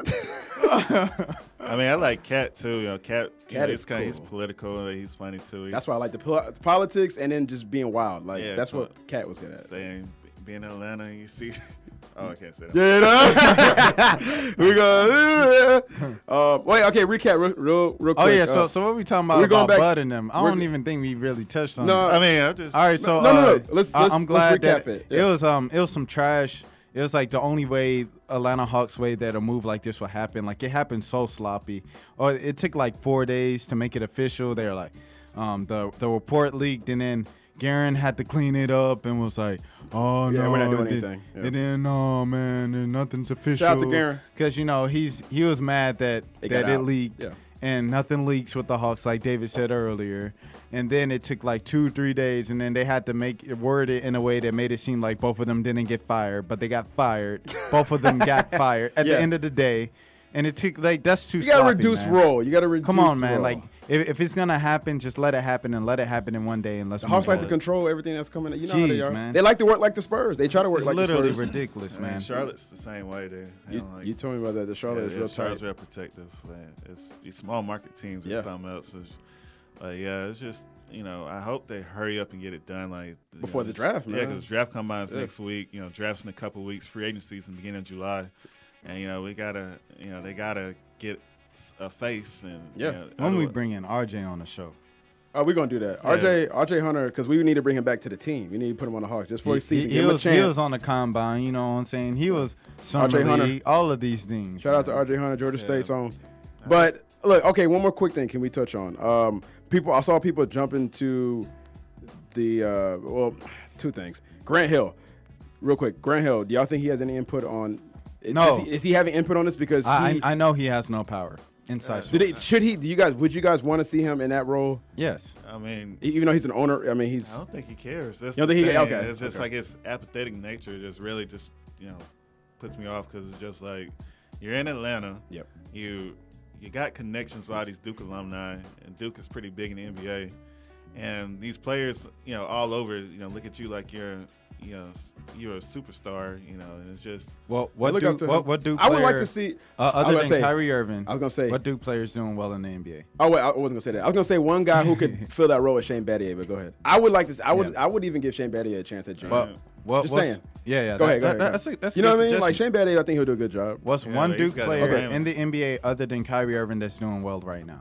I mean, I like Cat too. Cat Cat he's is he's cool. political. He's funny too. That's why I like the politics and then just being wild. Yeah, That's so- what Cat was good at. saying being in Atlanta, you see. Oh, I can't say that. Yeah, we go. Wait, okay. Recap real quick. Oh yeah, so what we talking about we're going back Bud to- and them? I we're don't g- even think we really touched on. No, it. I mean, I just All right, so No. Let's I'm glad recap that it. Yeah. it was some trash. It was the only way Atlanta Hawks way that a move like this would happen. It happened so sloppy. Or it took 4 days to make it official. They were like, the report leaked, and then Guerin had to clean it up and was like, "Oh Yeah, no, we're not doing it did- anything." Yeah. It didn't. No, man, nothing's official." Shout out to Guerin. because he was mad that It got it out. leaked. Yeah. And nothing leaks with the Hawks, like David said earlier. And then it took 2-3 days, and then they had to word it in a way that made it seem like both of them didn't get fired, but they got fired. Both of them got fired at Yeah. the end of the day. And it took that's too. You gotta sloppy, reduce man. roll. You gotta reduce. Come on, the man. roll. If it's gonna happen, just let it happen and let it happen in one day, and let's. The Hawks move like on. to control everything that's coming. You know how they Jeez, are. man. They like to work like the Spurs. They try to work It's like literally the Spurs. ridiculous, I mean, man. Charlotte's the same way. They don't You told me about that. The Charlotte is real Charlotte's tight. real protective. Man. It's these small market teams or Yeah. something else. It's just I hope they hurry up and get it done Before the draft, man. Yeah, because draft combines Yeah. next week. Drafts in a couple of weeks. Free agency is in the beginning of July, and we gotta they gotta get a face and Yeah. When we otherwise- bring in RJ on the show, Oh, we're gonna do that. Yeah. RJ Hunter, because we need to bring him back to the team. We need to put him on the Hawks just for a season. he Give him a was chance. on the combine. You know what I'm saying? He was summer RJ Hunter. league, all of these things. Shout out to man. RJ Hunter, Georgia Yeah. State's own. But look, okay, one more quick thing. Can we touch on? I saw people jumping to the two things. Grant Hill, real quick. Grant Hill, do y'all think he has any input on? No. Is he having input on this? Because I know he has no power inside. should he? Would you guys want to see him in that role? Yes. I mean, Even though he's an owner, I mean, he's. I don't think he cares. That's You don't the think he- thing. okay, It's just okay. his apathetic nature just really puts me off because it's just you're in Atlanta. Yep. You got connections with all these Duke alumni, and Duke is pretty big in the NBA. And these players, all over, look at you like you're you're a superstar, and it's just Well, what look up to him. what do I would like player- to see. other gonna than say- Kyrie Irving? I was gonna say. What do players doing well in the NBA? Oh wait, I wasn't gonna say that. I was gonna say one guy who could fill that role with Shane Battier. But go ahead. I would like to. I would even give Shane Battier a chance at June. But Just saying. Yeah. Go ahead. That's You know a what I mean? suggestion. Like Shane Battier, I think he'll do a good job. What's Yeah, one he's Duke got player it. in the NBA other than Kyrie Irving that's doing well right now?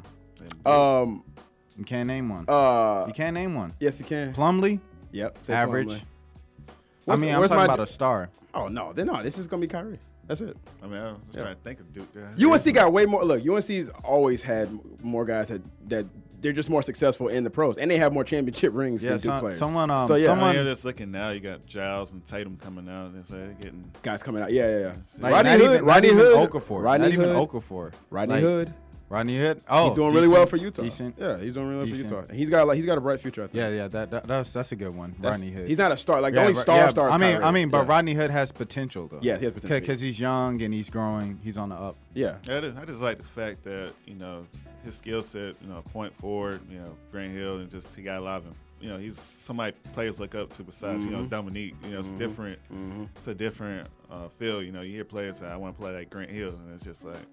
You can't name one. You can't name one. Yes, you can. Plumlee, Yep. Say average. Plumlee. I'm talking about a star. Oh no, they're not. This is gonna be Kyrie. That's it. I mean, I was trying to think of Duke. UNC got way more. Look, UNC's always had more guys that they're just more successful in the pros, and they have more championship rings than Duke players. Someone. So, yeah. someone. You're just looking now. You got Giles and Tatum coming out. They're getting. Guys coming out. Yeah. Like, Rodney not Hood. even Rodney Hood. Okafor. Rodney Not even Hood. Okafor. Rodney Like, Hood. Rodney Hood. Oh, He's doing really well for Utah. Decent. Yeah, he's doing really well for Decent. Utah. He's got a bright future. I think. Yeah. That's a good one. Rodney Hood. He's not a star. Like the Yeah, only Ro- star yeah, is I Kyrie. mean, but Yeah. Rodney Hood has potential though. Yeah, he has potential. Because he's young and he's growing. He's on the up. Yeah. I just like the fact that his skill set, point forward, Grant Hill, and just he got a lot of. He's somebody players look up to besides Dominique. It's different. It's a different feel. You hear players say, "I want to play like Grant Hill," and it's just like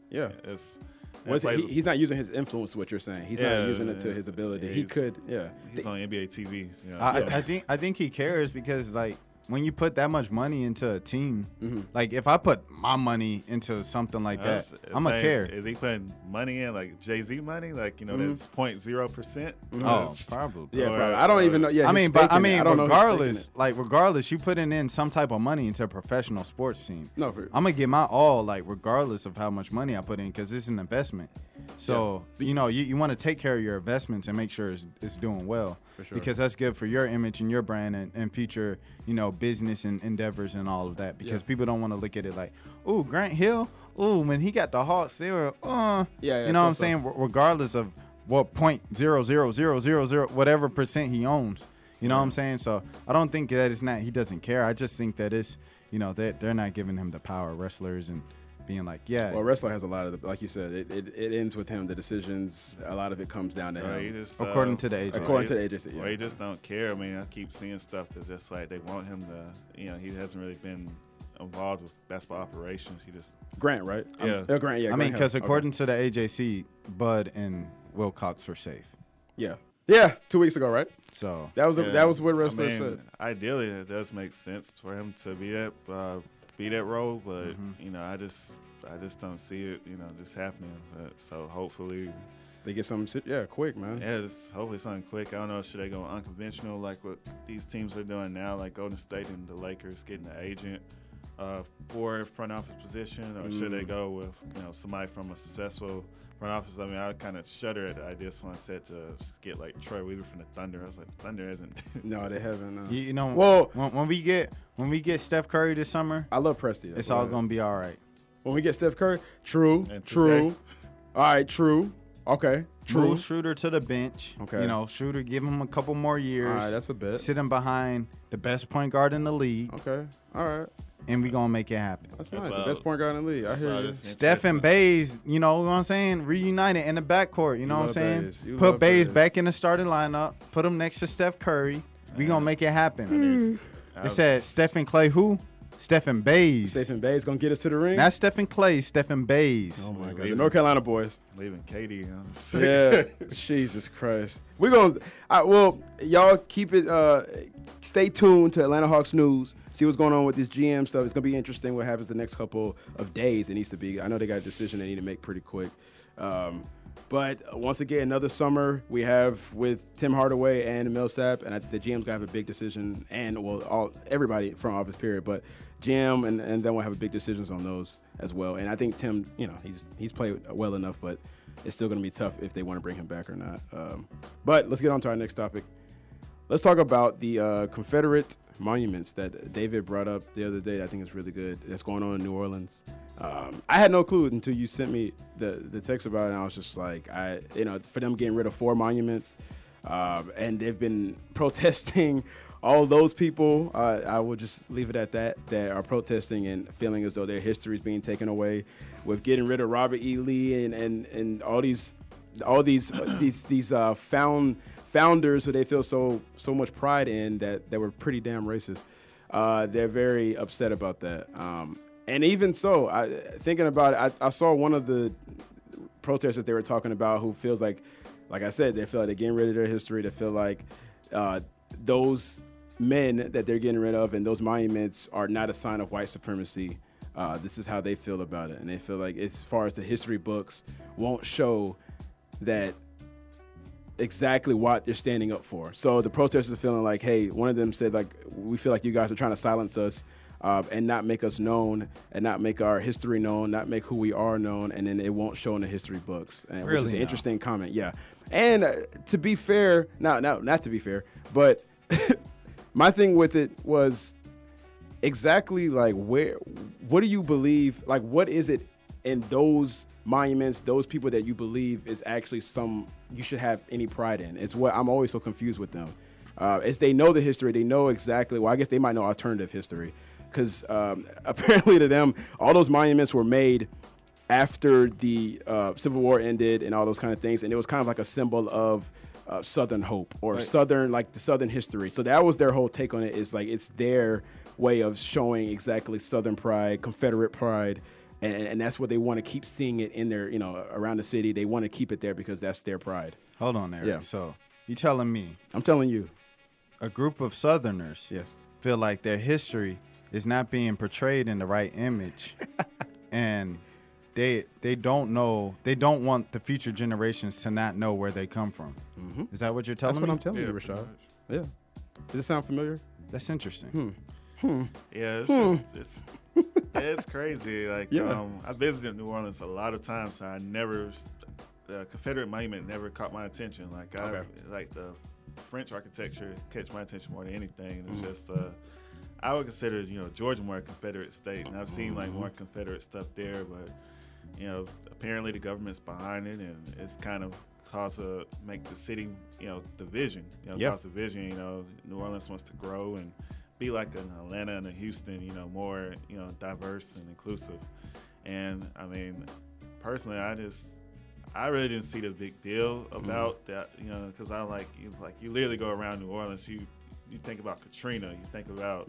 He's not using his influence. What you're saying, he's not using it to his ability. He could. Yeah. He's on NBA TV. I think he cares because like when you put that much money into a team, like if I put my money into something like that, I'm gonna care. Is he putting money in like Jay-Z money? Like that's 0.0%? Oh, probably. Yeah, probably. I don't even know. Yeah, I mean, but regardless, regardless, you putting in some type of money into a professional sports team. No, I'm gonna give my all, like regardless of how much money I put in, because it's an investment. So you want to take care of your investments and make sure it's doing well, for sure. because that's good for your image and your brand and future business and endeavors and all of that. Because people don't want to look at it like, ooh, Grant Hill, ooh, when he got the Hawks, they were, you know what I'm saying? Regardless of what 0.00000 whatever percent he owns, you know what I'm saying? So I don't think that it's not he doesn't care. I just think that it's they're not giving him the power, wrestlers, and being like, yeah. Well, wrestler has a lot of like you said, it ends with him. The decisions, a lot of it comes down to him. According to the agency. According to the agency, yeah. Well, he just don't care. I mean, I keep seeing stuff that's just like they want him to. He hasn't really been involved with basketball operations. He just Grant, right? Yeah, Grant. Yeah, I mean, because Hill. according to the AJC, Bud and Wilcox were safe. Yeah, 2 weeks ago, right? So that was what wrestler said. Ideally, it does make sense for him to be that role, but I just don't see it, just happening. So hopefully they get something, quick, man. Yeah, hopefully something quick. I don't know, should they go unconventional like what these teams are doing now, like Golden State and the Lakers getting an agent for a front office position, or should they go with somebody from a successful front office? I mean, I kind of shudder at the idea someone said to get like Troy Weaver from the Thunder. I was like, the Thunder isn't. No, they haven't. Well, when we get Steph Curry this summer, I love Presti. It's all gonna be all right. When we get Steph Curry, true. All right, true. Okay, true. Move Schroeder to the bench. Okay. Schroeder, give him a couple more years. All right, that's a bet. Sit him behind the best point guard in the league. Okay, all right. And we gonna make it happen. That's nice. The best point guard in the league. I hear you. Steph and Baze, you know what I'm saying? Reunited in the backcourt. You know what I'm saying? Put Baze back in the starting lineup. Put him next to Steph Curry. We gonna make it happen. It said Steph and Clay who? Stephen Baze. Stephen Baze gonna get us to the ring. Not Stephen Clay, Stephen Baze. Oh my God, the North Carolina boys. Leaving Katie. Yeah, Jesus Christ. We're gonna. Y'all keep it. Stay tuned to Atlanta Hawks news. See what's going on with this GM stuff. It's gonna be interesting what happens the next couple of days. It needs to be. I know they got a decision they need to make pretty quick. But once again, another summer we have with Tim Hardaway and Millsap, and the GM's gonna have a big decision, and everybody from office period, but GM and then we'll have big decisions on those as well. And I think Tim, he's played well enough, but it's still gonna be tough if they want to bring him back or not. But let's get on to our next topic. Let's talk about the Confederate monuments that David brought up the other day. I think it's really good. That's going on in New Orleans. I had no clue until you sent me the text about it, and I was just like, for them getting rid of 4 monuments, and they've been protesting. All those people, I will just leave it at that are protesting and feeling as though their history is being taken away, with getting rid of Robert E. Lee and all these founders who they feel so much pride in that were pretty damn racist. they're very upset about that. And even so, thinking about it, I saw one of the protesters they were talking about who feels like I said, they feel like they're getting rid of their history. They feel like those men that they're getting rid of and those monuments are not a sign of white supremacy. This is how they feel about it. And they feel like as far as the history books won't show that exactly what they're standing up for. So the protesters are feeling like, hey, one of them said, like, we feel like you guys are trying to silence us and not make us known and not make our history known, not make who we are known, and then it won't show in the history books. And, really? Which is an interesting comment, yeah. And to be fair, not to be fair, but my thing with it was exactly like what do you believe, like what is it in those monuments, those people that you believe is actually you should have any pride in? It's what I'm always so confused with them. As they know the history, they know exactly, well, I guess they might know alternative history because apparently to them, all those monuments were made after the Civil War ended and all those kind of things. And it was kind of like a symbol of Southern hope or right. the Southern history. So that was their whole take on it, is like it's their way of showing exactly Southern pride, Confederate pride. And that's what they want to keep seeing it in their, around the city. They want to keep it there because that's their pride. Hold on, Eric. Yeah. So you telling me I'm telling you. a group of Southerners Yes. feel like their history is not being portrayed in the right image, and they don't want the future generations to not know where they come from. Mm-hmm. Is that what you're telling That's what me? I'm telling you, Rashad. Yeah. Does it sound familiar? That's interesting. Yeah, it's crazy. Like, Yeah. I visited New Orleans a lot of times, and I never, the Confederate monument never caught my attention. Like, like the French architecture catch my attention more than anything. It's just, I would consider, Georgia more a Confederate state, and I've seen like more Confederate stuff there, but apparently the government's behind it, and it's kind of make the city, division, cause division. New Orleans wants to grow and be like an Atlanta and a Houston, more, diverse and inclusive. And I mean, personally, I really didn't see the big deal about that, because you literally go around New Orleans, you think about Katrina, you think about,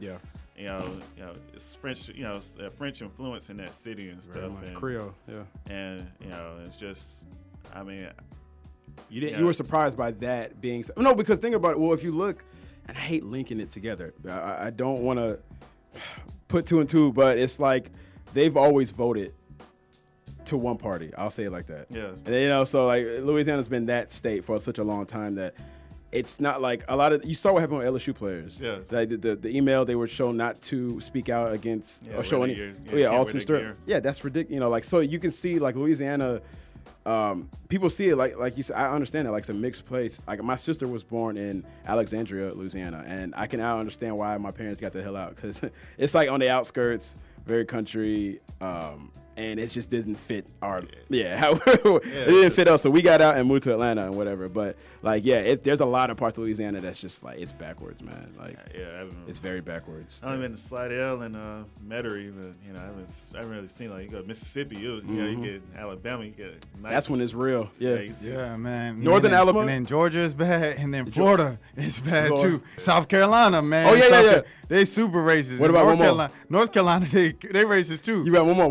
it's French, it's French influence in that city and stuff. And Creole, yeah. And, it's just, I mean, you were surprised by that being no, because think about it. Well, if you look, and I hate linking it together. I don't want to put two and two, but it's like they've always voted to one party. I'll say it like that. Yeah. And, so like Louisiana's been that state for such a long time that it's not like a lot of, you saw what happened with LSU players. Yeah. Like the email, they were shown not to speak out against or show any. Alton Sterling. Yeah, that's ridiculous. Like, so you can see like Louisiana. People see it like you said. I understand it. Like it's a mixed place. Like my sister was born in Alexandria, Louisiana, and I can now understand why my parents got the hell out, because it's like on the outskirts, very country, and it just didn't fit our it didn't fit us. So we got out and moved to Atlanta and whatever. But like there's a lot of parts of Louisiana that's just like it's backwards, man. Like it's very backwards. I've been to Slidell and Metairie, but I haven't really seen, like, you go to Mississippi, you get Alabama, you get nice. That's when it's real. Yeah, man. Northern Alabama, and then Georgia is bad, and then Florida is bad too. South Carolina, man. Oh yeah. They super racist. What about North Carolina? They racist too. You got one more.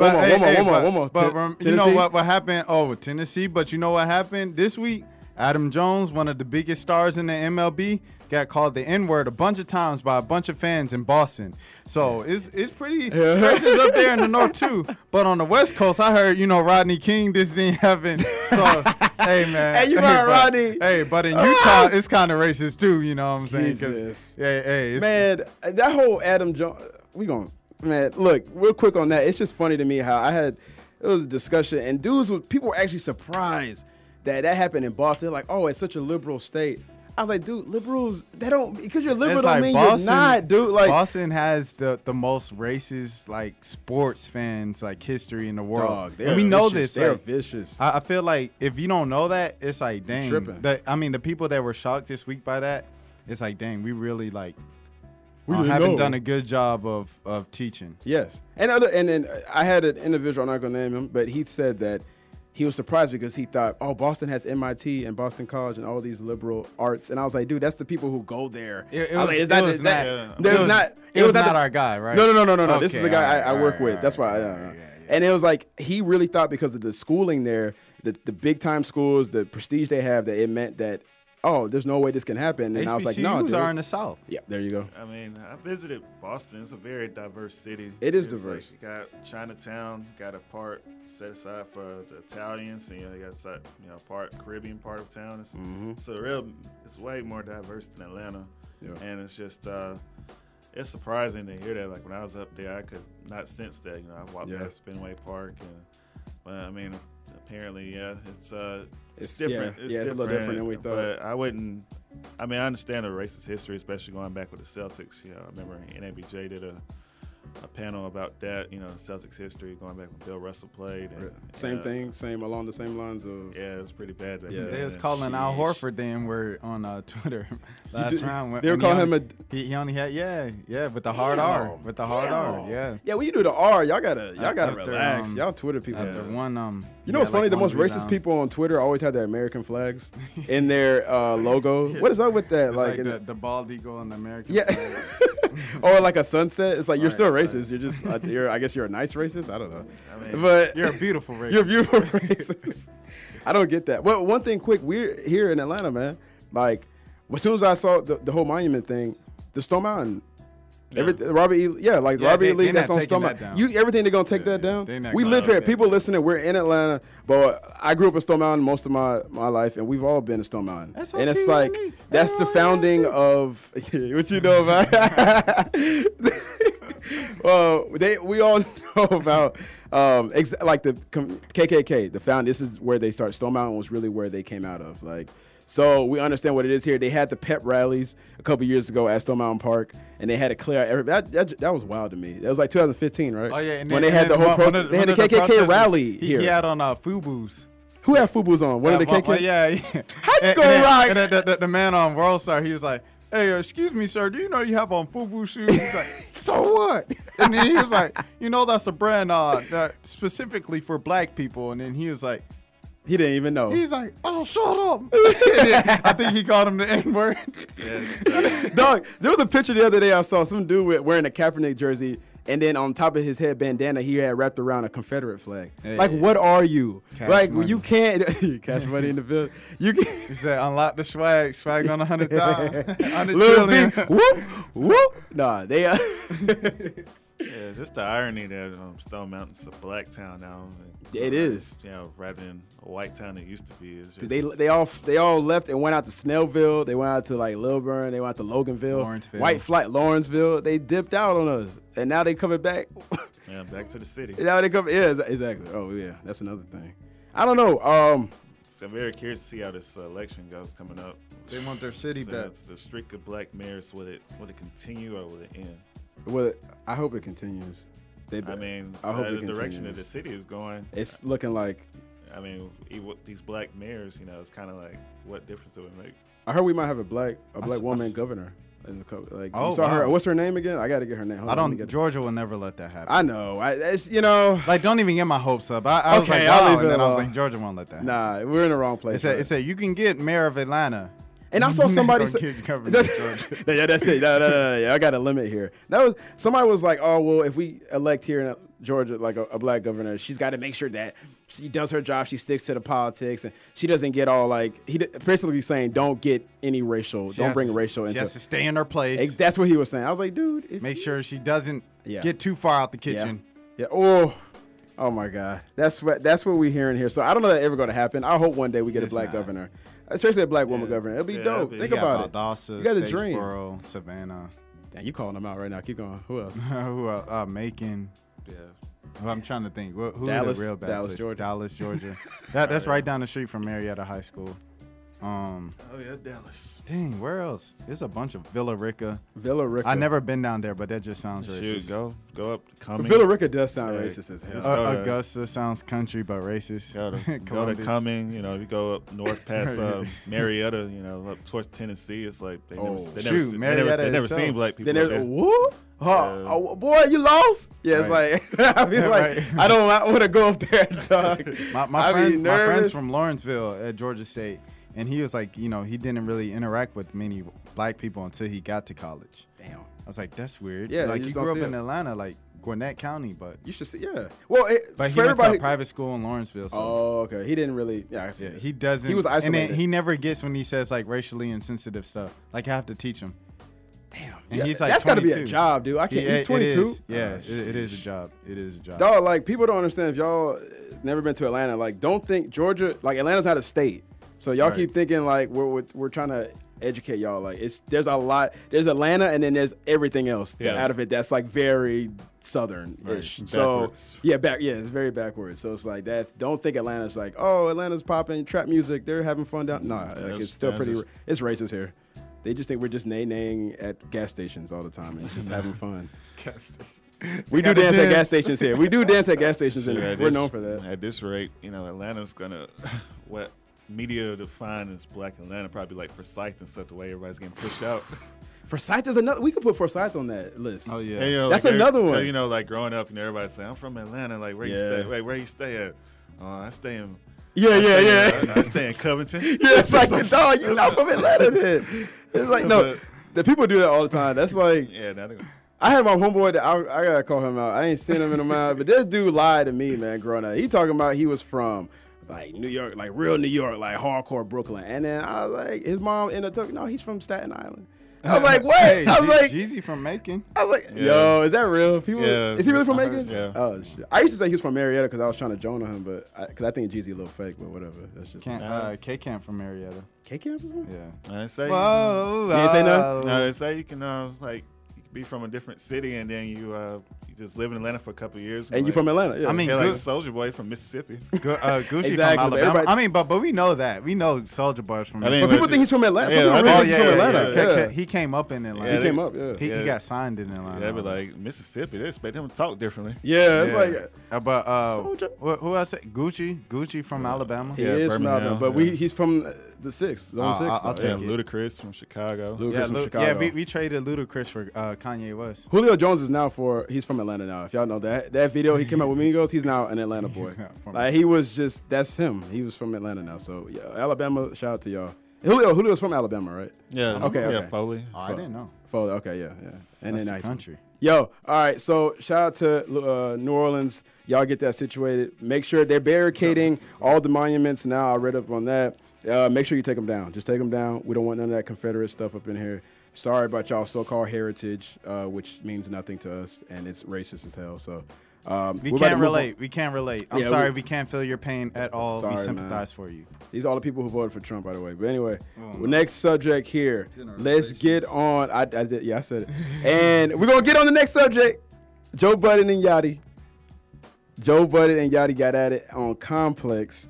But you know what happened? Oh, Tennessee. But you know what happened this week? Adam Jones, one of the biggest stars in the MLB, got called the N-word a bunch of times by a bunch of fans in Boston. So it's pretty racist up there in the North too. But on the West Coast, I heard, Rodney King, this didn't happen. So, hey, man. Hey, you right, Rodney. Hey, but in Utah, it's kind of racist too, you know what I'm saying? Jesus. Man, that whole Adam Jones, look, real quick on that. It's just funny to me how it was a discussion, and people were actually surprised that happened in Boston. They're like, oh, it's such a liberal state. I was like, dude, liberals, they don't, because you're liberal don't mean Boston, you're not, dude. Like, Boston has the most racist, like, sports fans, like, history in the world. Dog, and we know this. They're vicious. I feel like if you don't know that, it's like, dang. Tripping. The people that were shocked this week by that, it's like, dang, we really, like, haven't done a good job of teaching. Yes. And then I had an individual, I'm not going to name him, but he said that he was surprised because he thought, oh, Boston has MIT and Boston College and all these liberal arts. And I was like, dude, that's the people who go there. It was not our guy, right? No. This is the guy I work with. Right, that's why. right. And it was like he really thought because of the schooling there, the big time schools, the prestige they have, that it meant that, oh, there's no way this can happen. And I was like, no, dude. are in the South. Yeah, there you go. I mean, I visited Boston. It's a very diverse city. It is It's diverse. Like you got Chinatown, got a part set aside for the Italians, and you got part Caribbean part of town. It's way more diverse than Atlanta, and it's just it's surprising to hear that. Like when I was up there, I could not sense that. I walked past Fenway Park, but I mean, apparently, it's different. It's a little different than we thought. But I wouldn't. I mean, I understand the racist history, especially going back with the Celtics. I remember NABJ did a panel about that. The Celtics history going back when Bill Russell played. And, same along the same lines of. Yeah, it was pretty bad. They was calling Al Horford then. We're on Twitter last round. They were calling him He only had with the hard R, R. Yeah, when you do the R, y'all gotta relax. Y'all Twitter people. You know what's funny? The most racist people on Twitter always have their American flags in their logo. What is up with that? It's like the bald eagle on the American flag. Or like a sunset. It's like you're still racist. You're just I guess you're a nice racist. I don't know. I mean, but you're a beautiful racist. You're a beautiful racist. I don't get that. Well, one thing quick, we're here in Atlanta, man. Like as soon as I saw the whole monument thing, the Stone Mountain. Robert E. Robert E. Lee. That's on Stone Mountain. Everything they're gonna take that down. We live here. People listening. We're in Atlanta, but I grew up in Stone Mountain most of my life, and we've all been in Stone Mountain. And it's like that's the founding of what you know about. Well, we all know about like the KKK. The found. This is where they start. Stone Mountain was really where they came out of. So we understand what it is here. They had the pep rallies a couple years ago at Stone Mountain Park, and they had to clear out everybody. That was wild to me. That was like 2015, right? Oh yeah, and when they had the whole protest. They had the KKK rally here. He had on FUBUs. Who had FUBUs on? One of the KKK. Yeah. How you gonna rock? And the man on World Star, he was like, "Hey, excuse me, sir. Do you know you have on FUBU shoes?" He's like, "So what?" And then he was like, "That's a brand that specifically for black people." And then he was like. He didn't even know. He's like, "Oh, shut up!" I think he called him the N-word. Dog, there was a picture the other day I saw some dude wearing a Kaepernick jersey, and then on top of his head bandana, he had wrapped around a Confederate flag. Hey, what are you? Money. You can't cash money in the bill. You can. He said, "Unlock the swag. Swag on 100,000. Lil B, whoop whoop. Nah, they. Yeah, just the irony that Stone Mountain's a black town now. It is. Rather than a white town it used to be. It's just they all left and went out to Snellville. They went out to Lilburn. They went out to Loganville. Lawrenceville. White Flight, Lawrenceville. They dipped out on us, and now they coming back. Yeah, back to the city. Now they come. Yeah, exactly. Oh yeah, that's another thing. I don't know. So I'm very curious to see how this election goes coming up. They want their city back. The streak of black mayors, will it continue or will it end? Well, I hope it continues. I hope the direction that the city is going. It's looking like. I mean, these black mayors, it's kind of like, what difference do it make? I heard we might have a black woman governor. You saw her. What's her name again? I got to get her name. Georgia will never let that happen. I know. Don't even get my hopes up. I was like, wow, and then I was like, Georgia won't let that happen. Nah, we're in the wrong place. It said you can get mayor of Atlanta. And I saw somebody say, yeah, that's it. No, I got a limit here. Somebody was like, oh, well, if we elect here in Georgia, like a black governor, she's got to make sure that she does her job. She sticks to the politics and she doesn't get all he basically saying, don't get any don't bring racial into it. She has to stay in her place. That's what he was saying. I was like, dude. Make sure she doesn't get too far out the kitchen. Yeah. Oh my God. That's what we're hearing here. So I don't know that ever going to happen. I hope one day we get a black governor. Especially a black woman governor. It'll be dope. Think about it. Valdosta, you got the dream. Statesboro, Savannah. Damn, you calling them out right now. Keep going. Who else? Who else? Macon. Yeah. Well, I'm trying to think. Who Dallas, the real bad Dallas, place? Georgia. Dallas, Georgia. That's right down the street from Marietta High School. Oh yeah, Dallas. Dang, where else? There's a bunch of Villa Rica. I've never been down there, but that just sounds racist. Go up to Cumming. Villa Rica does sound racist as hell. Augusta sounds country, but racist. Go to Cumming. You go up north past Marietta. Up towards Tennessee. It's like they never seen black people. Boy, you lost. Yeah, it's Right. like I mean, Yeah, like right. I don't want to go up there, dog. My I be friend, my friend's nervous. from Lawrenceville at Georgia State, and he was like, he didn't really interact with many black people until he got to college. Damn. I was like, that's weird. Yeah, like you you just grew don't up see in it. Atlanta, like Gwinnett County, but You should see. Yeah. Well, but he for went to everybody. a private school in Lawrenceville. So Oh, okay. He didn't really. Yeah, I see yeah, it. he doesn't. He was And isolated. then he never gets when he says like racially insensitive stuff. Like I have to teach him. Damn. And Yeah, he's like that's got to be a 22. job, dude. I can't. Yeah, He's 22. It is. Yeah, Oh, it is a sheesh. job. It is a job. Dog, like people don't understand if y'all never been to Atlanta. Like, don't think Georgia. Like, Atlanta's not a state, so y'all Right. keep thinking like we're trying to educate y'all. Like, there's a lot. There's Atlanta, and then there's everything else Yeah. out of it that's like very southern-ish. Right. So Backwards. it's very backwards. So it's like that. Don't think Atlanta's like, oh, Atlanta's popping trap music. They're having fun down. Nah, like, that's- it's still that's pretty. just- It's racist here. They just think we're just naying at gas stations all the time and just having fun. We do gotta dance at dance. gas stations here. We do dance at gas stations Shit, here. at We're this- known for that. At this rate, Atlanta's gonna what media define as Black Atlanta probably like Forsyth and stuff. The way everybody's getting pushed out. Forsyth is another. We could put Forsyth on that list. Oh yeah. Hey, That's like, another one. Like growing up, everybody say I'm from Atlanta. Like where you Yeah. stay? Wait, where you stay at? I stay in. Yeah. I stay in Covington. Yeah, it's like the dog. You're not from Atlanta, then. It's like no. The people do that all the time. That's like Yeah, that, I had my homeboy. That I gotta call him out. I ain't seen him in a while, but this dude lied to me, man. Growing up, he talking about he was from like New York, like real New York, like hardcore Brooklyn. And then I was like, his mom ended up talking. No, he's from Staten Island. I was like, what? Hey, I was like, Jeezy from Macon. I was like, Yeah. yo, is that real? People, Yeah, is he really from I heard, Macon? yeah. Oh shit. I used to say he was from Marietta because I was trying to Jonah him, but because I think Jeezy a little fake, but whatever. That's just K Camp from Marietta. K Camp. Yeah. I say. Whoa. You ain't say nothing? No, they say you can like you can be from a different city and then you just live in Atlanta for a couple of years. And you from Atlanta? Yeah. I mean, yeah, like good. Soldier Boy from Mississippi. Gucci Exactly, from but Alabama. everybody- I mean, but we know that. We know Soldier Boy's from I mean, but Mississippi. people think he's from Atlanta. Yeah, Some people I really think- think he's from yeah, Atlanta. yeah. He came up in Atlanta. Yeah, He came up. Yeah. He Yeah. got signed in Atlanta. They'd be like Mississippi. They expect him to talk differently. Yeah, it's Yeah. like But Soldier. who else? Gucci from Alabama. he Yeah, is from Birmingham, Alabama, but yeah. he's from the sixth, zone I'll- 6. I'll though. Yeah, take it. Ludacris from Chicago. Ludacris Yeah, from Lu- Chicago. yeah. We traded Ludacris for Kanye West. Julio Jones is now he's from Atlanta now. If y'all know that video he came out with Migos, he's now an Atlanta boy. From- Like he was just that's him. He was from Atlanta now. So yeah, Alabama. Shout out to y'all. Julio's from Alabama, right? Yeah. Okay, Yeah, okay. Foley. Oh, I didn't know. Foley. Okay, yeah. And That's then the nice country. Yo, all right. So shout out to New Orleans. Y'all get that situated. Make sure they're barricading all the monuments now. I read up on that. Make sure you take them down. Just take them down. We don't want none of that Confederate stuff up in here. Sorry about y'all so-called heritage, which means nothing to us, and it's racist as hell. So We we're about to can't move on. relate. We can't relate. I'm Yeah, sorry. we- We can't feel your pain at all. Sorry, we man. sympathize for you. These are all the people who voted for Trump, by the way. But anyway, Oh, next subject here. General Let's relations. get on. I did. Yeah, I said it. And we're gonna get on the next subject. Joe Budden and Yachty. Joe Budden and Yachty got at it on Complex.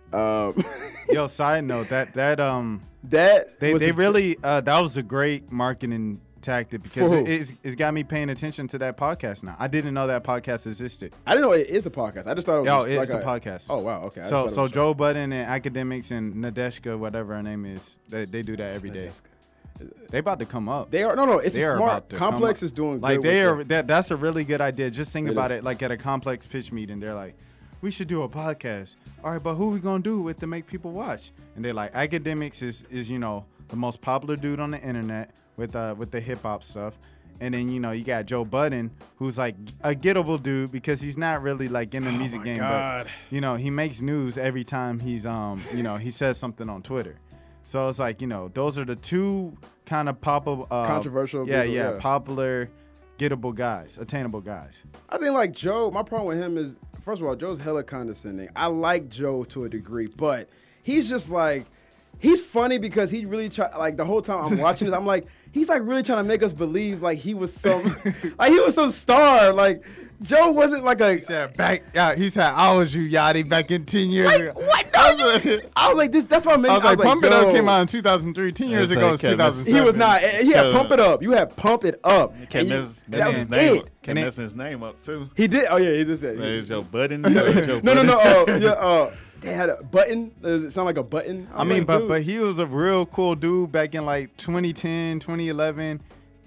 Yo, side note that That they was a- really that was a great marketing tactic because For who? it's got me paying attention to that podcast now. I didn't know that podcast existed. I didn't know it is a podcast. I just thought it was. Yo, just it's like a podcast. Oh wow. Okay. I just So thought it was- Joe Budden and Academics and Nadeshka, whatever her name is, they do that every day. They about to come up. They are no. It's They a are smart. about to come Complex up. is doing Like good they with are that. that's a really good idea. Just think It about is. it like at a Complex pitch meeting. They're like, we should do a podcast. All right, but who we gonna do with to make people watch? And they're like, Academics is the most popular dude on the internet with the hip hop stuff. And then you got Joe Budden, who's like a gettable dude because he's not really like in the music my game, God. but he makes news every time he's he says something on Twitter. So it's like those are the two kind of popular, Controversial yeah, people, yeah, yeah. popular, gettable guys, attainable guys. I think like Joe, my problem with him is, first of all, Joe's hella condescending. I like Joe to a degree, but he's just like, he's funny because he really like the whole time I'm watching this, I'm like, he's like really trying to make us believe like he was some, like he was some star. Like Joe wasn't like a. He said, I was you, Yachty, back in 10 years Like, ago. what? No, I was like, this. That's what I meant. I was like, Pump It Up yo. came out in 2003. 10 years It's ago like was Kevin- 2007. He was not. He had Pump It Up. You had Pump It Up. Kept And you- messing that was his name. it. Kept And it- messing his name up too. He did. Oh yeah, he just said. Like, Joe Budden. Joe No. Budden. Yeah. They had a button. Does it sound like a button? I I'm mean, like, but he was a real cool dude back in like 2010, 2011.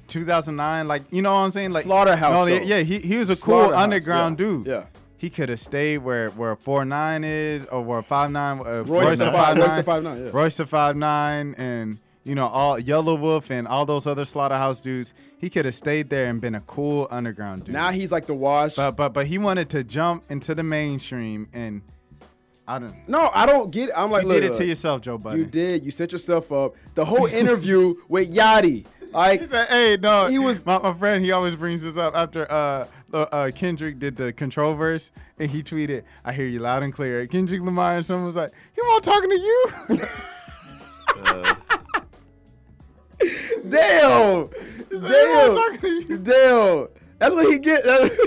2009, like, you know what I'm saying? Like Slaughterhouse, No, though. yeah, he was a cool Slaughterhouse, underground yeah. dude. Yeah. He could have stayed where 4'9" is, or where 5'9", Royce the 5'9", 5'9", yeah. Royce the 5'9", and all Yellow Wolf and all those other Slaughterhouse dudes. He could have stayed there and been a cool underground dude. Now he's like the Wash. But he wanted to jump into the mainstream, and I don't. No, I don't get it. I'm like, You look, did it look, to yourself, Joe Budden. You did. You set yourself up. The whole interview with Yachty, like, He said, "Hey, no." He was- my friend. He always brings this up after Kendrick did the Control verse, and he tweeted, "I hear you loud and clear." Kendrick Lamar, and someone was like, "He won't talking to you." damn, "He won't talking to you." damn. That's what he get.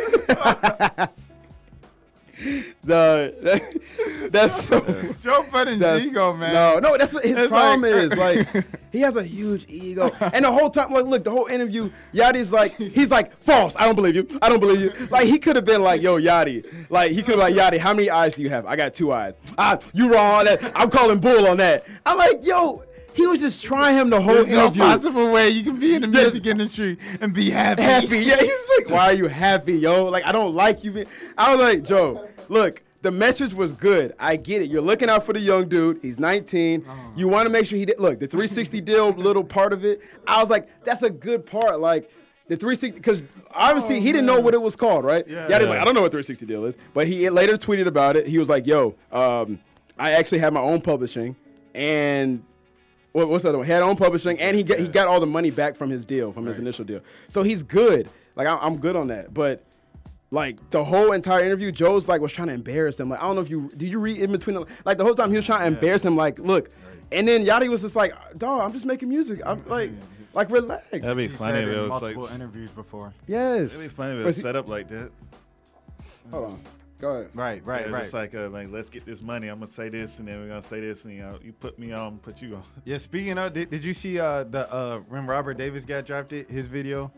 That's so. Joe Budden's ego, man. No, that's what his It's problem like- is. Like, he has a huge ego, and the whole time, like, look, the whole interview, Yachty's like, he's like, false. I don't believe you. I don't believe you. Like, he could have been like, yo, Yachty. Like, he could have like, Yachty, how many eyes do you have? I got 2 eyes. You wrong on that. I'm calling bull on that. I'm like, yo. He was just trying him the whole There's no interview. possible way you can be in the music industry and be happy. Happy. Yeah, he's like, why are you happy, yo? Like, I don't like you. I was like, Joe, look, the message was good. I get it. You're looking out for the young dude. He's 19. You want to make sure he did. Look, the 360 deal, little part of it. I was like, that's a good part. Like, the 360, because obviously he didn't know what it was called, right? Yeah. He's like, I don't know what 360 deal is. But he later tweeted about it. He was like, yo, I actually have my own publishing. And what's the other one? He had own publishing, and he got all the money back from his deal, from his initial deal. So he's good. Like, I'm good on that. But like, the whole entire interview, Joe's like was trying to embarrass him. Like, I don't know if did you read in between like the whole time he was trying to embarrass him. Like, look, and then Yachty was just like, dog, I'm just making music. I'm like relax. That'd be He funny said if in it was like. multiple interviews before. Yes. It'd be funny if it Was was he- set up like that. Hold on. Go ahead. Right. Yeah, It's like let's get this money. I'm gonna say this, and then we're gonna say this, and you put me on, put you on. Yeah, speaking of, did you see when Robert Davis got drafted, his video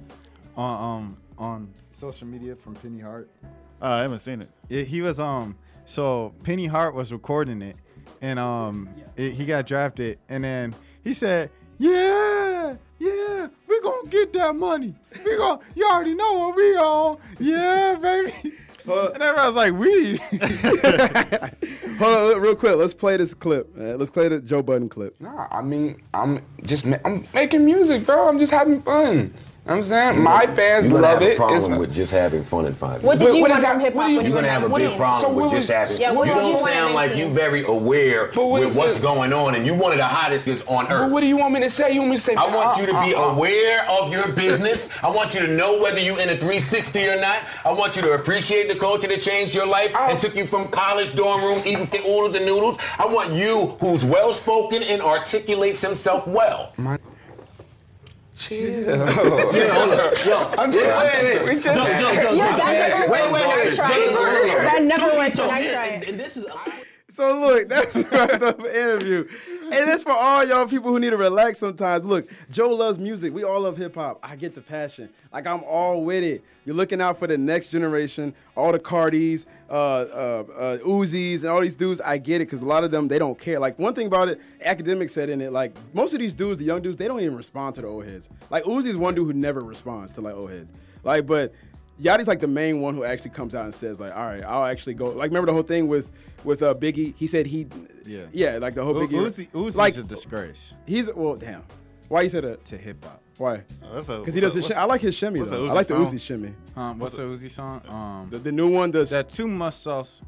on social media from Penny Hart? I haven't seen it. He was so Penny Hart was recording it, and he got drafted, and then he said, "Yeah, we're gonna get that money. You already know what we on. Yeah, baby." And everybody was like, "We." Hold on, real quick. Let's play this clip. Let's play the Joe Budden clip. Nah, I mean, I'm making music, bro. I'm just having fun. You know what I'm saying? My fans You're gonna love have a it. problem with just having fun at 5. What did you What want is that- from hip what hop? do you- when You're were gonna have a what big did- problem So with what just was- having. yeah, what You did you don't want sound at like 19? you very aware But what with is what's it? going on, and you one of the hottest is on But earth. what do you want me to say? You want me to say? I want you to be aware of your business. I want you to know whether you're in a 360 or not. I want you to appreciate the culture that changed your life and took you from college dorm room eating fit oodles and noodles. I want you who's well spoken and articulates himself well. Chill. Hold up. Yo, I'm just wait. We just Yeah, that never went to wait, nice try. wait. That never went to So nice here- try. and this is. So look, that's wrapped up the interview. And that's for all y'all people who need to relax sometimes. Look, Joe loves music. We all love hip hop. I get the passion. Like, I'm all with it. You're looking out for the next generation, all the Cardis, Uzis, and all these dudes. I get it, because a lot of them, they don't care. Like, one thing about it, academics said in it, like, most of these dudes, the young dudes, they don't even respond to the old heads. Like, Uzi's one dude who never responds to, like, old heads. Like, but Yachty's like the main one who actually comes out and says, like, all right, I'll actually go. Like, remember the whole thing with Biggie? He said like the whole Biggie. Uzi's like, a disgrace well, damn. Why you said that? to hip hop. Why? Because Because he does his I like his shimmy, what's though. the I like the Uzi Uzi shimmy. What's the Uzi song? The new one, That Too Much Sauce.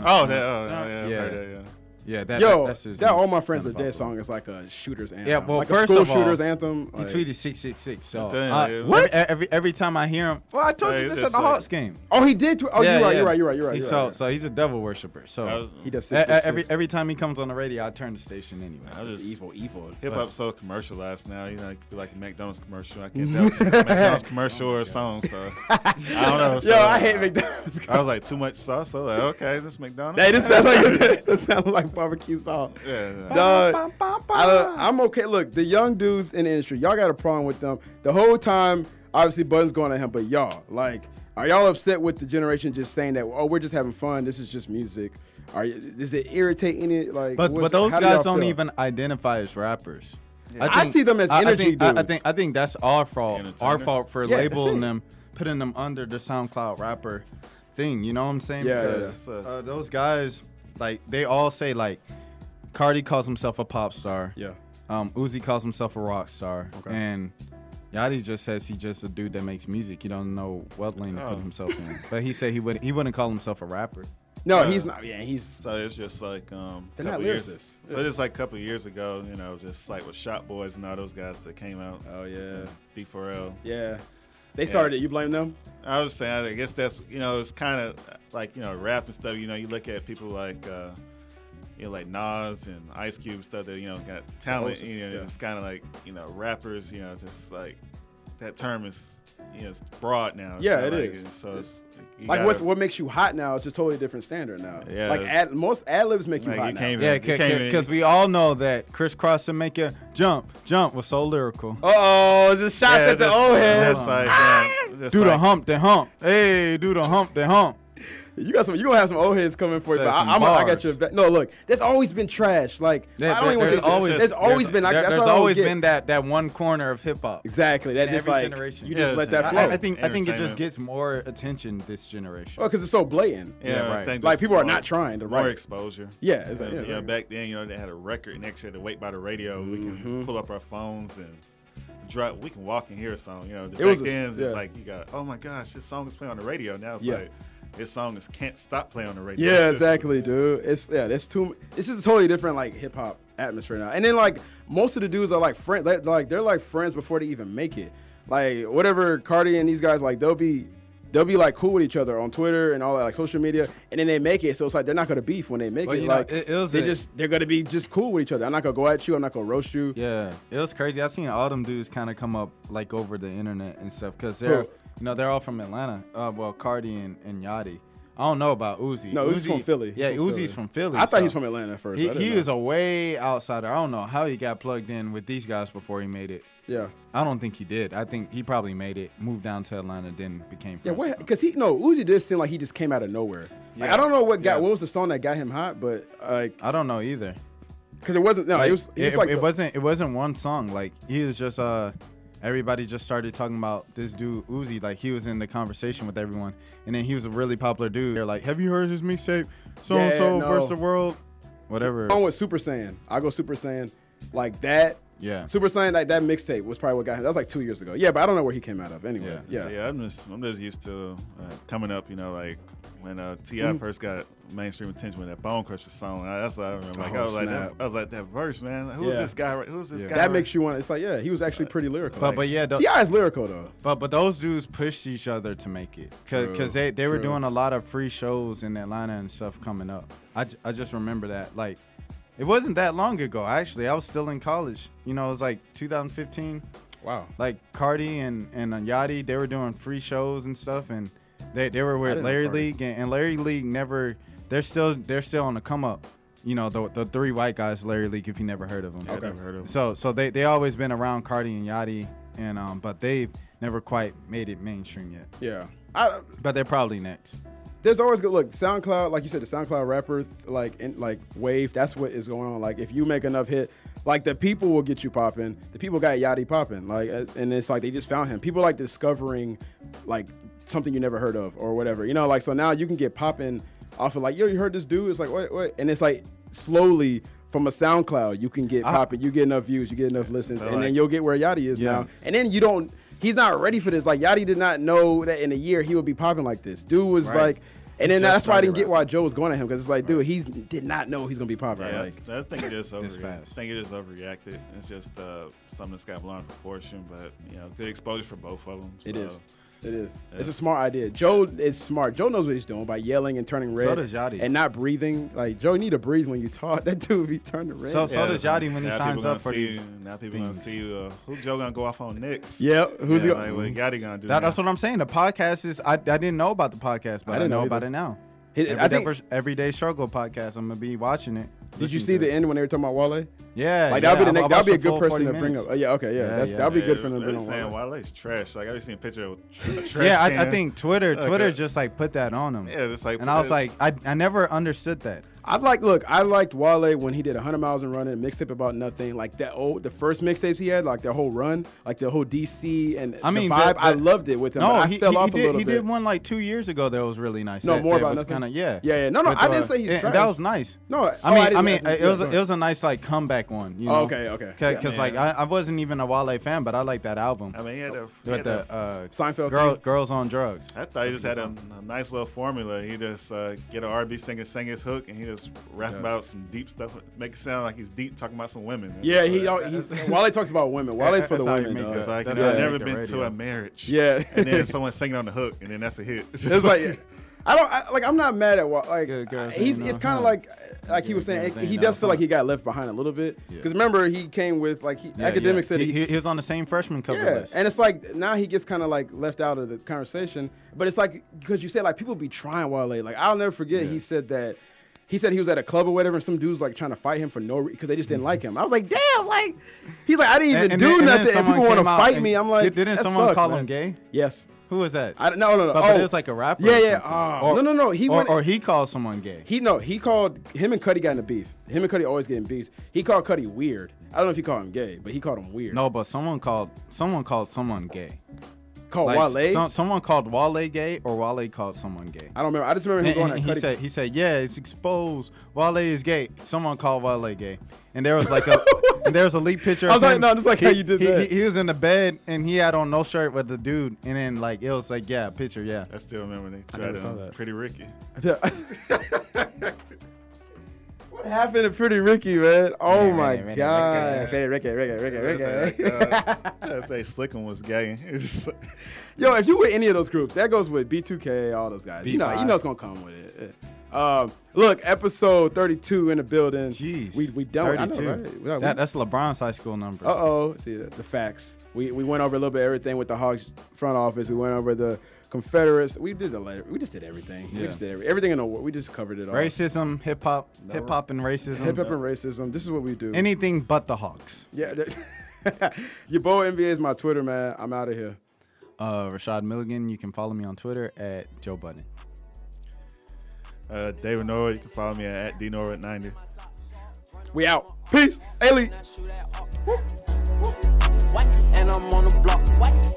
Yeah, that's his. All My Friends Are kind of Dead popular. song is like a shooter's anthem. Yeah, well, like first a school of all, shooter's anthem. He Like, tweeted 666. So I'm telling you, what? Every time I hear him, well, I told Hey, you this it's at the like- Hawks game. oh, he did. You're right. You're right. So he's a devil worshiper. So He does every time he comes on the radio, I turn the station anyway. It's evil. Hip hop's so commercialized now. You know, it could be like a McDonald's commercial. I can't tell if it's a McDonald's commercial or a song. So I don't know. So, Yo, I hate McDonald's. I was like, too much sauce. So like, okay, this McDonald's. Hey, this sounds like barbecue sauce. Yeah. I'm okay. Look, the young dudes in the industry, y'all got a problem with them. The whole time, obviously, Budden's going at him, but y'all, like, are y'all upset with the generation just saying that, oh, we're just having fun, this is just music? Is it irritating it? Like, But those how do y'all guys don't feel? even identify as rappers. I see them as energy dudes. I think that's our fault. Our Entertainers. fault for Yeah, labeling that's it. them, putting them under the SoundCloud rapper thing. You know what I'm saying? Yeah, Because those guys, like, they all say, like, Cardi calls himself a pop star. Yeah. Uzi calls himself a rock star. Okay. And Yachty just says he's just a dude that makes music. He don't know what lane to put himself in. But he said he wouldn't call himself a rapper. No, he's not. Yeah, he's. So it's just like They're not couple years. lyricists. So just like a couple of years ago, you know, just like with Shop Boys and all those guys that came out. Oh yeah. D4L. Yeah. They started it. You blame them? I was saying, I guess that's, you know, it's kind of like, you know, rap and stuff. You know, you look at people like, you know, like Nas and Ice Cube and stuff that, you know, got talent. Awesome. You know, Yeah. it's kind of like, you know, rappers. You know, just like that term is, you know, it's broad now. It's Yeah, kinda it like, is. So it's you Like gotta- what makes you hot now is a totally different standard now. Yeah. Like most ad libs make you Like, hot you now. can't Yeah, You can't even- because we all know that Chris Cross to make a jump was so lyrical. Uh-oh, just shots Yeah, at the old heads. Just like, just Do like, the hump, the hump. Hey, do the hump, the hump. You gonna have some old heads coming for you. Said But some I got bars. your back. No, look, there's always been trash. Like Yeah, I don't even want to there's say always- there's always been. That's There's what I don't always get. been that one corner of hip hop. Exactly. That in just every like generation. you Yeah, just let that it's- flow. I think it just Entertainment. gets more attention this generation. Well, because it's so blatant. Yeah, Yeah, I right. think Like just people are more- not trying to more write. exposure. Yeah, it's like, Yeah, back then, you know, they had a record and actually had to wait by the radio. We can pull up our phones and drop. We can walk and hear a song. You know, back was a- then it's yeah. like you got, oh my gosh, this song is playing on the radio. Now it's Yeah. like this song is can't stop playing on the radio. Yeah, It's just- exactly, dude. It's just a totally different like hip hop atmosphere now. And then like most of the dudes are like friends. They're like friends before they even make it. Like whatever Cardi and these guys like they'll be like cool with each other on Twitter and all that like social media, and then they make it. So it's like they're not gonna beef when they make Well, it. you know, Like it was they're gonna be just cool with each other. I'm not gonna go at you. I'm not gonna roast you. Yeah, it was crazy. I seen all them dudes kind of come up like over the internet and stuff because they're, Who? they're all from Atlanta. Well, Cardi and Yachty. I don't know about Uzi. No, Uzi's from Philly. Yeah, He's from Uzi's Philly. from Philly. I thought so he's from Atlanta at first. I didn't He know. was a way outsider. I don't know how he got plugged in with these guys before he made it. Yeah. I don't think he did. I think he probably made it, moved down to Atlanta, then became Yeah, friends with them. because Uzi did seem like he just came out of nowhere. Like, Yeah. I don't know what was the song that got him hot, but like I don't know either. because it wasn't. No, Like, it was. He was like it wasn't one song. Like he was just everybody just started talking about this dude Uzi. Like he was in the conversation with everyone, and then he was a really popular dude. They're like, "Have you heard his mixtape? So and so no. versus the world, whatever." Song with Super Saiyan. I go Super Saiyan, like that. Yeah. Super Saiyan, like that mixtape was probably what got him. That was like 2 years ago. Yeah, but I don't know where he came out of. Anyway, yeah. So, yeah, I'm just used to coming up, you know, like when Ti Mm-hmm. first got mainstream attention with that Bone Crusher song. That's what I remember. Like Oh, snap. I was like that verse, man. Who's Yeah. this guy? Who's this guy? That makes you want. It's like yeah, he was actually pretty lyrical. But yeah, Ti is lyrical though. but those dudes pushed each other to make it because they were doing a lot of free shows in Atlanta and stuff coming up. I just remember that like. It wasn't that long ago, actually. I was still in college. You know, it was like 2015. Wow. Like Cardi and Yachty, they were doing free shows and stuff, and they were with didn't know Larry Cardi. League, and Larry League never. They're still on the come up. You know, the three white guys, Larry League, if you never heard of them. I never heard of him. So they always been around Cardi and Yachty, and but they've never quite made it mainstream yet. Yeah. But they're probably next. There's always good look. SoundCloud, like you said, the SoundCloud rapper, like wave. That's what is going on. Like if you make enough hit, like the people will get you popping. The people got Yachty popping. Like and it's like they just found him. People like discovering like something you never heard of or whatever. You know, like so now you can get popping off of like yo, you heard this dude? It's like what? And it's like slowly from a SoundCloud you can get popping. You get enough views, you get enough listens, So and like- then you'll get where Yachty is Yeah. now. And then you don't. He's not ready for this. Like Yachty did not know that in a year he would be popping like this. Dude was Right. like, and then Just that's why I didn't started get why Joe was going at him because it's like, dude, he did not know he's gonna be popping. Yeah, Like, I think it just This overreacted. fast. I think it just overreacted. It's just something that's got blown out of proportion, but you know, good exposure for both of them. it so. is. It is. Yeah. It's a smart idea. Joe is smart. Joe knows what he's doing by yelling and turning red. does Yachty. And not breathing. Like Joe need to breathe when you talk. That dude be turning red. So does Yachty when he now signs people up for gonna see- these Now people gonna things. see who Joe gonna go off on next. Yep. Who's yeah, he? like, what Yachty gonna do? That's now? what I'm saying. The podcast is. I didn't know about the podcast, but I didn't know know about either. it now. I think Everyday Struggle podcast. I'm gonna be watching it. Did you see the end when they were talking about Wale? Yeah, Like that'd be the next. That'd be a full good person 40 to bring minutes. up. Yeah, okay, yeah. That'd be good for them to bring They're saying on. Wale's trash. Like I've seen a picture of a trash Yeah, can. I think Twitter Okay. just like put that on him. Yeah, just like. And I was like, I never understood that. I liked Wale when he did 100 Miles and Running, mixtape about nothing, like the first mixtapes he had, like the whole run, like the whole DC and I mean, the vibe. I the- loved it with him. No, but I he, fell he, off he a did, little he bit. did one like 2 years ago that was really nice. No, more about was nothing. Kinda, yeah. Yeah. No, I didn't say he's and trash. That was nice. No, I mean, didn't- it was a nice like comeback one. You know? Oh, okay. Because like I wasn't even a Wale fan, but I like that album. I mean, he had a. With the Seinfeld Girls on Drugs. I thought he just had a nice little formula. He just get an R&B singer, sing his hook, and he just rap about some deep stuff, make it sound like he's deep, talking about some women. Yeah, Wale talks about women. Wale's for the That's how you women. make dog. It's like That's he's how you never make the been to radio. a marriage. Yeah. And then someone singing on the hook, and then that's a hit. It's like I'm not mad at Wale. Like Good girls he's ain't it's no kind of fun. like he was saying. girls ain't He no does feel like fun. he got left behind a little bit. Because remember he came with academics said he was on the same freshman cover yeah, list. and it's like now he gets kind of like left out of the conversation. But it's like because you said like people be trying Wale. Like I'll never forget he said that. He said he was at a club or whatever, and some dudes like trying to fight him for no reason because they just didn't like him. I was like, damn, like he's like I didn't even And do then- and then nothing, and someone people want to came out fight and- me. I'm like, didn't that someone sucks, call man. him gay? Yes. Who was that? No. But it was like a rapper. Yeah, or yeah. something. No. He went. Or he called someone gay. He called him and Cuddy got in a beef. Him and Cuddy always getting beefs. He called Cuddy weird. I don't know if he called him gay, but he called him weird. No, but someone called someone gay. Called Like, Wale. someone called Wale gay, or Wale called someone gay. I don't remember. I just remember him going And at Cuddy. he said, yeah, it's exposed. Wale is gay. Someone called Wale gay, and there was like a leaked picture. I was of like, him. no, just like how you did that. He was in the bed and he had on no shirt with the dude, and then like it was like picture. I still remember they never tried saw that. Pretty Ricky. What happened to Pretty Ricky, man? Oh Ricky, my Ricky, God. Pretty Ricky. I say Slickum was gay. It's just like, Yo, if you with any of those groups, that goes with B2K, all those guys. You know B5. it's gonna come with it. Look, episode 32 in the building. Jeez, we done. I know, 32. right? That's LeBron's high school number. See the facts. We went over a little bit of everything with the Hawks front office. We went over the Confederates. We did we just did everything. We Yeah. just did everything in the world. We just covered it all. Racism, hip hop and racism. Hip hop and racism. This is what we do. Anything but the Hawks. Yeah. Your boy NBA is my Twitter, man. I'm out of here. Rashad Milligan. You can follow me on Twitter at Joe Budden. David Norwood, you can follow me at DNorwood90. We out. Peace. Haley. And I'm on the block.